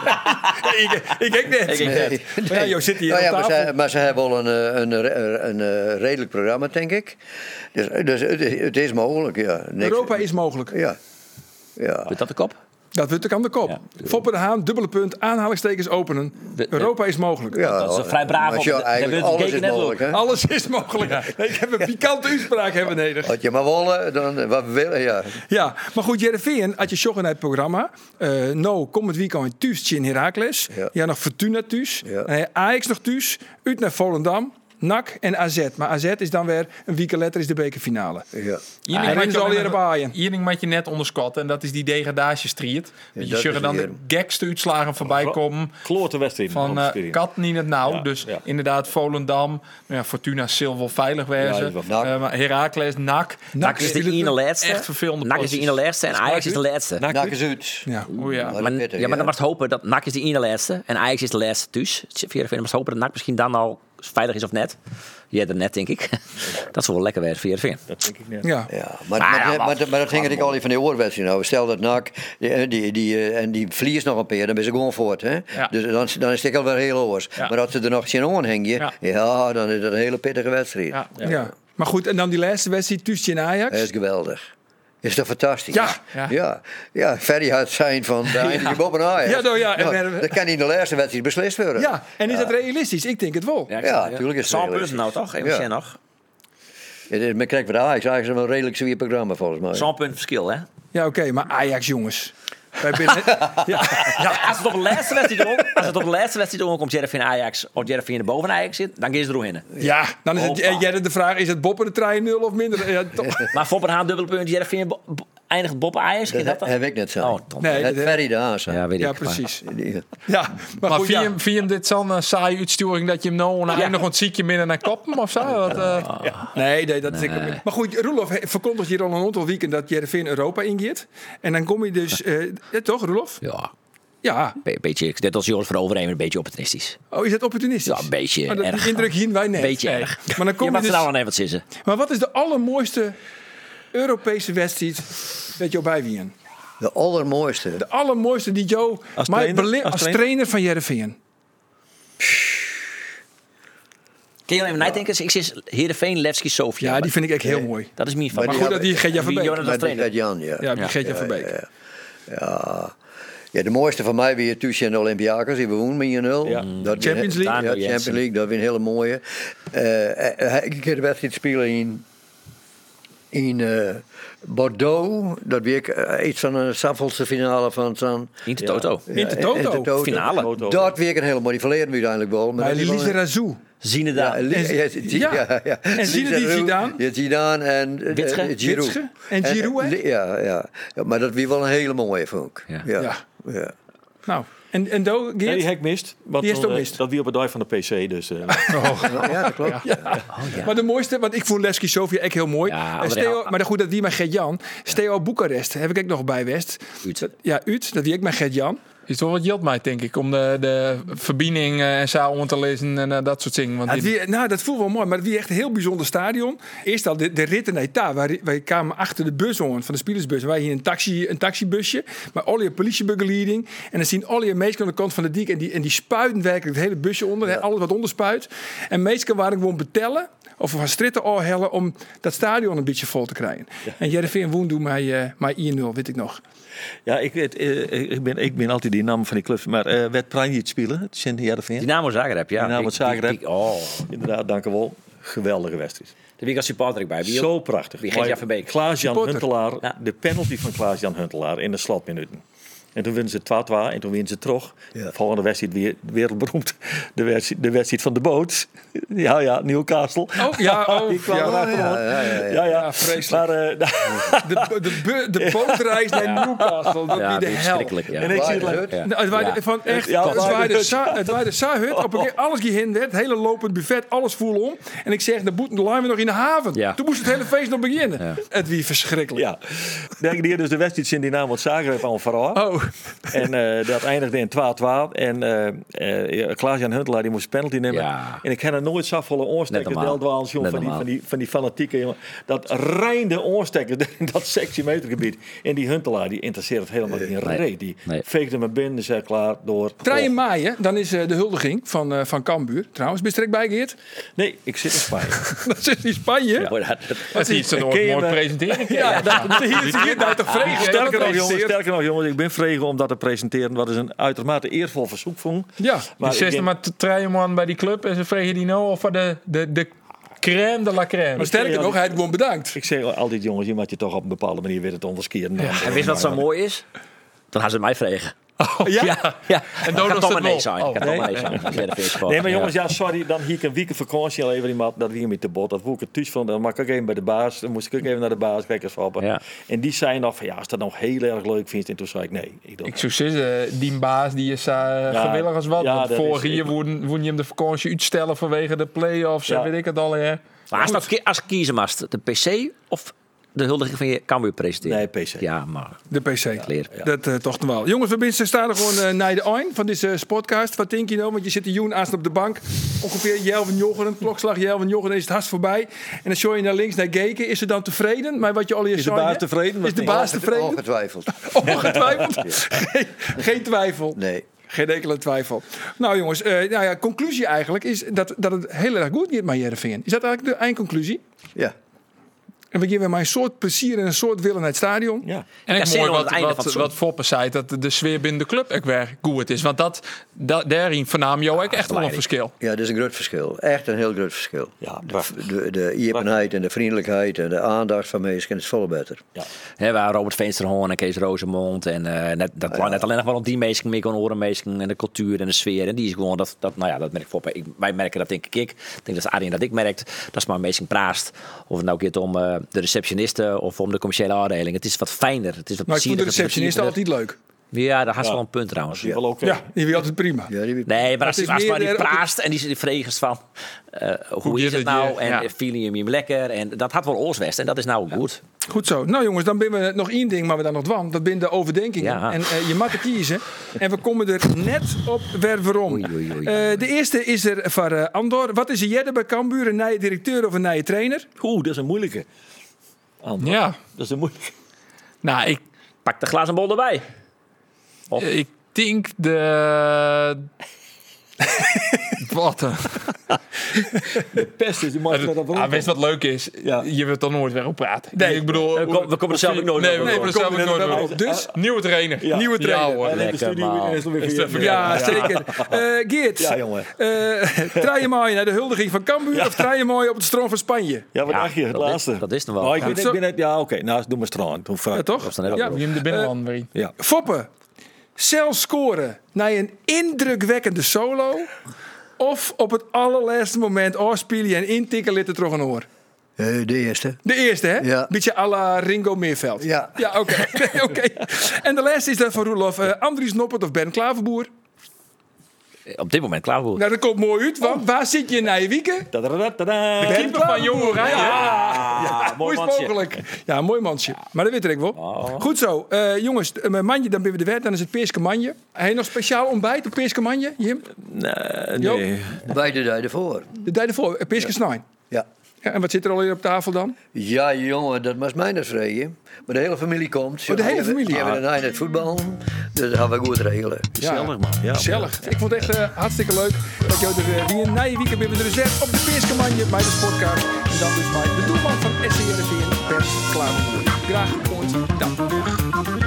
ik, ik ik net. Ik nee. net. Maar ja, joh, zit hier nou ja, op tafel. Maar ze, maar ze hebben wel een, een, een, een, een redelijk programma, denk ik. Dus, dus het, is, het is mogelijk, ja. Niks. Europa is mogelijk. Ja. ja. Wordt dat de kop? Dat wordt aan de kop. Ja. Foppe de Haan, dubbele punt, aanhalingstekens openen. We, Europa is mogelijk. Ja, dat is een vrij braaf op. Ja, eigenlijk alles is mogelijk. Hè? Alles is mogelijk. Ja. Ik heb een pikante uitspraak hebben nodig. Had je maar willen, dan wat we willen, ja. Ja, maar goed, Jereveen, had je sjoggen naar het programma. Uh, nou, komend weekend thuis in Heracles. Ja. ja, nog Fortuna thuis. Ja. Uh, Ajax nog thuis. Uit naar Volendam. N A C en A Z. Maar A Z is dan weer een week later is de bekerfinale. Ja. Ja, en dan is al weer baaien. Eén ding moet je net onderschatten. En dat is die degradatiestrijd. Ja, je zullen dan de gekste uitslagen voorbij komen. Klote wedstrijd. Van uh, Katten in het nauw. Ja, dus ja. inderdaad Volendam. Ja, Fortuna zal wel veilig wezen. Ja, uh, maar Heracles, N A C. N A C is de ene laatste. Echt vervelende N A C is de ene laatste en Ajax is de laatste. N A C is uit. Ja. Oh, ja. Maar, ja, maar dan mag je hopen dat N A C is de ene laatste en Ajax is de laatste thuis. Veerveen mag hopen dat N A C misschien dan al veilig is of net. Ja, dat net, denk ik. Dat zou wel lekker zijn, Veerveen. Dat denk ik net. Ja, ja maar, maar, maar, maar, maar dat hing ik al van de oorwedstrijd. Nou, stel dat N A C die, die, die, en die verliest nog een keer, dan ben ze gewoon voort. Hè? Ja. Dus dan, dan is het al wel heel oors. Ja. Maar als ze er nog geen aan hangen, ja. ja, dan is dat een hele pittige wedstrijd. Ja. Ja. Ja. Maar goed, en dan die laatste wedstrijd tussen Ajax. Dat is geweldig. Is dat fantastisch? Ja. Ja, ja. ja Ferry had zijn van de ja. boven Ajax. Ja, nou, ja. Nou, en dat kan in de laatste wedstrijd beslist worden. Ja, en is ja. dat realistisch? Ik denk het wel. Ja, ja natuurlijk is het realistisch. nou toch? Even ja. nog. Ja, men kijkt bij de Ajax. Ajax is een redelijk zwaar programma volgens mij. Zo'n punt verschil, hè? Ja, oké, okay, maar Ajax, jongens. Wij binnen... ja. Ja, als het op de laatste wedstrijd doen, als het op de laatste wedstrijd doen komt Jereveen Ajax of Jereveen boven Ajax zit, dan gaan ze erover. Ja, dan is het Jerre de vraag: is het Boppen de trein nul of minder? Ja, maar Foppen Haan dubbele punt Jereveen eindigt Boppen Ajax. Dat, dat dat heb ik net zo. Oh, nee, het Ferry de Haas. Ja, weet ik. Ja, precies. Maar. Ja, maar, maar vind, je, vind je dit zo'n uh, saaie uitsturing dat je hem nou na ja. nog een ziekje minder naar koppen of zo? Dat, uh... ja. Nee, nee, dat is nee. ik. Maar goed, Roelof verkondigt hier al een aantal weken dat Jereveen Europa ingeeft. En dan kom je dus, uh, ja, toch, Roelof? Ja. Ja. Be- beetje, dit als Joris van Overheem een beetje opportunistisch. Oh, is dat opportunistisch? Ja, een beetje maar dat, erg. Die indruk hier wij net. Beetje nee. erg. Maar dan kom je, je je dus... nou even wat zissen. Maar wat is de allermooiste Europese wedstrijd dat jou bijwien? De allermooiste? De allermooiste die jou als trainer, trainer, als als trainer? trainer van Jereveen. Kun je even nadenken? Ik zeg Heerenveen, Levski, Sofia. Ja, die vind ik echt heel mooi. Dat is mijn Maar, maar goed, dat die Gert-Jan Verbeek. Gert-Jan, ja. Ja, die Gert-Jan Verbeek. Ja, ja. ja. Ja, de mooiste van mij weer tussen in de Olympiakos. Die wonen met je nul. Ja. Champions League. Ja, Champions League. Dat weer een hele mooie. Uh, ik heb de wedstrijd spelen in, in uh, Bordeaux. Dat weer uh, iets van een Saffelse finale van zo'n... Inter Toto. Ja, Inter Toto. Inter Toto. Finale. Dat weer een hele mooie. Die verleden we uiteindelijk wel. Maar Lise Razou. Zinedine. Ja, ja, ja, ja. En Zinedine Zidane. Ja, Zidane en uh, Witsche. Giroud. En Giroud, hè? Ja, ja, ja. Maar dat weer wel een hele mooie, vond ik. Ja. Ja. Ja. Ja. Nou, en, en Do, Geert? Nee, die heb ik mist. Wat die is toch uh, mist? Dat wie op het duif van de P C, dus... Uh, oh. Ja, dat klopt. Ja. Ja. Oh, ja. Maar de mooiste, want ik vond Levski Sofia echt heel mooi. Ja, en Steo, maar goed, dat die met Gert-Jan. Steo Boekarest heb ik ook nog bij West. Uit. Ja, Uit, dat die ik met Gert-Jan. Is toch wat jat mij, denk ik, om de, de verbinding uh, en zo om te lezen en uh, dat soort dingen. Want ja, die, nou, dat voelt wel mooi, maar het was echt een heel bijzonder stadion. Eerst al de, de rit naar daar, waar wij kwamen achter de bus aan, van de spielersbus. Wij hier een, taxi, een taxibusje, maar al je politiebegeleiding. En dan zien al je mensen aan de kant van de dik en die, en die spuiten werkelijk het hele busje onder, ja. He, alles wat onderspuit. En mensen waren gewoon betellen of van stritten afhellen om dat stadion een beetje vol te krijgen. Ja. En Jereveen woont doet mij, uh, mij één nul, weet ik nog. Ja, ik, weet, uh, ik, ben, ik ben altijd die naam van die club. Maar uh, werd Pranjic spelen, het Sint Jereveen. Dynamo Zagreb, ja. Dynamo Zagreb. Ik, ik, oh. Inderdaad, dank u wel. geweldige wedstrijd. De wie als supporter ik bij. Wie Zo prachtig. Wie Gert-Jan Verbeek. Klaas-Jan Supporter. Huntelaar, Ja. de penalty van Klaas-Jan Huntelaar in de slotminuten. En toen winnen ze twee-twee en toen winnen ze terug. Ja. Volgende wedstrijd weer wereldberoemd. De wedstrijd, de wedstrijd van de boot. Ja, ja, Newcastle. Oh, ja, oh, Die kwam ja. erachter, Ja, hoor. ja, ja, ja. Ja, ja. Ja, vreselijk. Maar, uh, De, de, bu- de bootreis naar Newcastle, dat Ja, wie de hel. verschrikkelijk. Ja. en ik zie het Waarde leuk. Ja. Nou, het waren Ja. van echt, Ja, het waarde waren de hut. sa- het waren de sa-hut, op een keer alles heen werd, het hele lopend buffet, alles voel om. En ik zeg, de boeten de we nog in de haven. Ja. Toen moest het hele feest nog beginnen. Ja. Het wie verschrikkelijk. Ja. Denk die dus de wedstrijd in Dynamo Zagreb aan verhaal. Oh, En uh, dat eindigde in twee-twee. En uh, uh, Klaas-Jan Huntelaar die moest penalty nemen. Ja. En ik ken er nooit zo volle oorstekken. Net normaal. Deldwaals, jongen, Net van die, normaal. van, die, van die fanatieke jongen. Dat reinde oorstekken in dat sexy metergebied. En die Huntelaar die interesseert het helemaal niet in Nee. reet. Die Nee. veegde hem binnen, zei klaar, door. drie mei, dan is eh, de huldiging van, eh, van Cambuur. Trouwens, ben je er ook bij, Geert? Nee, ik zit in Spanje. Dat is in Spanje. Ja, dat- Dat is iets dat Ken nooit je mooi me- presenteren. Ja, dat hier is hier nou toch vregen. Sterker nog, jongens, sterker nog, jongens, ik ben vregen om dat te presenteren. Wat is een uitermate eervol verzoek vond. Ja, Maar Maar ik zes denk- maar trainen man bij die club en ze vregen die nou of voor de, de, de crème de la crème. maar sterker nog, hij heeft gewoon bedankt. Ik zeg altijd, jongens, je moet je toch op een bepaalde manier weer het onderskeren. En weet je wat zo mooi is? Dan gaan ze mij vregen. Ja? Ja, ja. En dan Kan was toch het maar nee wel. zijn. Oh, Kan toch maar nee zijn. Als jij de feest Nee, maar Ja. jongens, ja, sorry, dan hier een week vakantie al even iemand, dat weer met de bot, dat voel ik het thuis van, dan mag ik even bij de baas, dan moest ik ook even naar de baas kijken schoppen. Ja. En die zei nog van, ja, als dat nog heel erg leuk vindt, en toen zei ik, nee, ik doe Ik zou zeggen, die baas die is uh, Ja, gewillig als wat. ja, Want dat vorig is- jaar ik- wouden wouden je hem de vakantie uitstellen vanwege de play-offs Ja. en weet ik het al. Hè. Maar als, dat, ki- als ik kiezen mag, de P C of de huldiging van je Cambuur presenteren? Nee, P C. Ja, maar De P C. Leer. Dat eh, toch nog wel. Jongens, we zijn- staan er gewoon eh, naar de eind van deze podcast. Wat denk je nou? Want je zit de joen aast op de bank. Ongeveer Jelven Jocheren, klokslag Jelven Jocheren is het haast voorbij. En dan show je naar links naar Geken. Is ze dan tevreden met wat je al hier Is de zei, baas hè? tevreden? Is de baas tevreden? Ongetwijfeld. Ongetwijfeld. Geen, geen twijfel. Nee. Geen enkele twijfel. Nou jongens, eh, nou ja, conclusie eigenlijk is dat, dat het heel erg goed gaat met Heerenveen. Is dat eigenlijk de eindconclusie? Ja. En we geven maar een soort plezier en een soort willen naar het stadion. Ja. En Ja, ik zeker mooi aan wat, het einde van wat, het wat Foppe zei, dat de sfeer binnen de club ook weer goed is. Want dat, dat daarin vernam jou ook echt wel een verschil. Ja, dat is een groot verschil. Echt een heel groot verschil. Ja, prachtig. De, de openheid en de vriendelijkheid en de aandacht van mensen is veel beter. Hè, waar Robert Veensterhoorn en Kees Rozemond. En uh, net, dat was net alleen nog wel op die mensen mee kon horen. Mensen en de cultuur en de sfeer. En die is gewoon, dat, dat, nou ja, dat merk ik voor. Ik, wij merken dat denk ik. Ik denk dat Arjen dat ik merkt. Dat is maar mensen praast. Of het nou gaat om uh, de receptionisten of om de commerciële afdeling. Het is wat fijner. Het is wat Maar ik vond de plezieriger, receptionist het is altijd leuk. Ja, daar gaat ze Ja. wel een punt trouwens. Die wel oké. Ja, die vind je altijd prima. Ja, die, Nee, maar als, Het is als maar die meer de- praast en die, die vregens van uh, hoe, Hoe is is het het nou je- en ja. vielen je hem lekker en dat had wel Oorswest en dat is nou goed. Goed zo. Nou jongens, dan ben we nog één ding, maar we dan nog dwan. Dat zijn de overdenkingen. Ja. En uh, je mag er kiezen. En we komen er net op werverom. Oei, oei, oei. Uh, de eerste is er voor uh, Andor. Wat is er jette bij Cambuur? Een nieuwe directeur of een nieuwe trainer? Oeh, dat is een moeilijke. Antwoord. Ja, Dat is een moeilijke. nou, ik, Pak de glazen bol erbij. Of- ik denk de... Wat een... Pest is die man dat dat Ah, weet je wat leuk is? Ja. Je wilt er nooit weer op praten. Nee. Ik bedoel... We komen- we komen er zelf ook nooit Nee, meer we op. komen er zelf ook nooit meer op. Dus, Nieuwe trainer. Ja. nieuwe trainer. Ja hoor. En in de Lekker, studio man. is het weer Is via- het weer- Ja, Ja. zeker. Uh, Geert, Ja, jongen. uh, draai je maar naar de huldiging van Cambuur of draai je mooi op het stroom van Spanje? Ja, wat Ja, dacht je? Het dat is- laatste. dat is hem wel. Oh, ik Ja. ben, ik ben net, ja, oké. Nou, doe maar strand. Hoe vaak? Ja, toch? Dat is dan heel Ja. goed. Je hem de binnenland weer in. Ja. Foppe, zelf scoren naar een indrukwekkende solo of op het allerlaatste moment oorspelen en intikken litten terug een oor? Eh, de eerste. De eerste, hè? Ja. Beetje à la Ringo Meerveld. Ja. Ja, oké. Oké. En de laatste is dan van Roelof. Uh, Andries Noppert of Ben Klaverboer? Op dit moment klaar voor. Nou, dat komt mooi uit, want waar zit je in Nijwieken? Tadadadada. Ben Keeper van Jong Oranje. Ja, mooi hoe is het mansje. mogelijk? Ja, mooi mansje. Maar dat weet ik wel. Goed zo. Uh, jongens, uh, mijn manje, dan ben we de wet. Dan is het Peerske manje. Heb je nog speciaal ontbijt op Peerske manje, Jim? Nee, Jo. nee. Beide dagen voor. De tijd ervoor. Uh, Peerske snijn. Ja. Ja, en wat zit er al hier op tafel dan? Ja, jongen, dat was mijn vregen. Maar de hele familie komt. Oh, de hele Die hebben- familie? Die hebben een eind het voetbal. Dus dat gaan we goed regelen. Gezellig, man. Ja. Gezellig. Ik vond het echt uh, hartstikke leuk dat jou er uh, wie een nieuwe weekend ben we er zet op de Peerske manje bij de sportkaart. En dan dus bij de doelman van S C Heerenveen, Bert Klaverboer. Graag ooit. Dank.